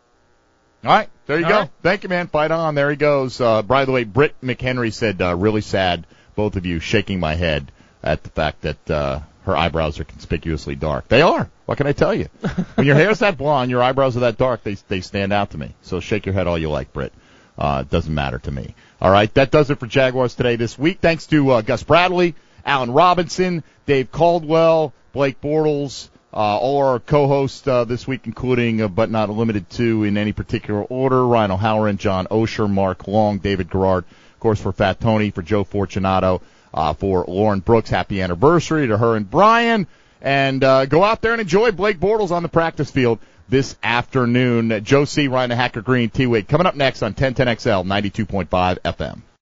All right, there you All go. right. Thank you, man. Fight on. There he goes. Uh, by the way, Britt McHenry said, uh, really sad, both of you shaking my head at the fact that uh, her eyebrows are conspicuously dark. They are. What can I tell you? When your hair's that blonde, your eyebrows are that dark, they they stand out to me. So shake your head all you like, Britt. Uh, it doesn't matter to me. All right, that does it for Jaguars Today this week. Thanks to uh, Gus Bradley, Allen Robinson, Dave Caldwell, Blake Bortles, uh, all our co-hosts uh, this week, including uh, but not limited to in any particular order, Ryan O'Halloran, John Osher, Mark Long, David Garrard, of course, for Fat Tony, for Joe Fortunato, uh, for Lauren Brooks. Happy anniversary to her and Brian. And uh, go out there and enjoy Blake Bortles on the practice field this afternoon. Joe C., Ryan the Hacker Green, T-Wade. Coming up next on ten ten X L, ninety-two point five F M.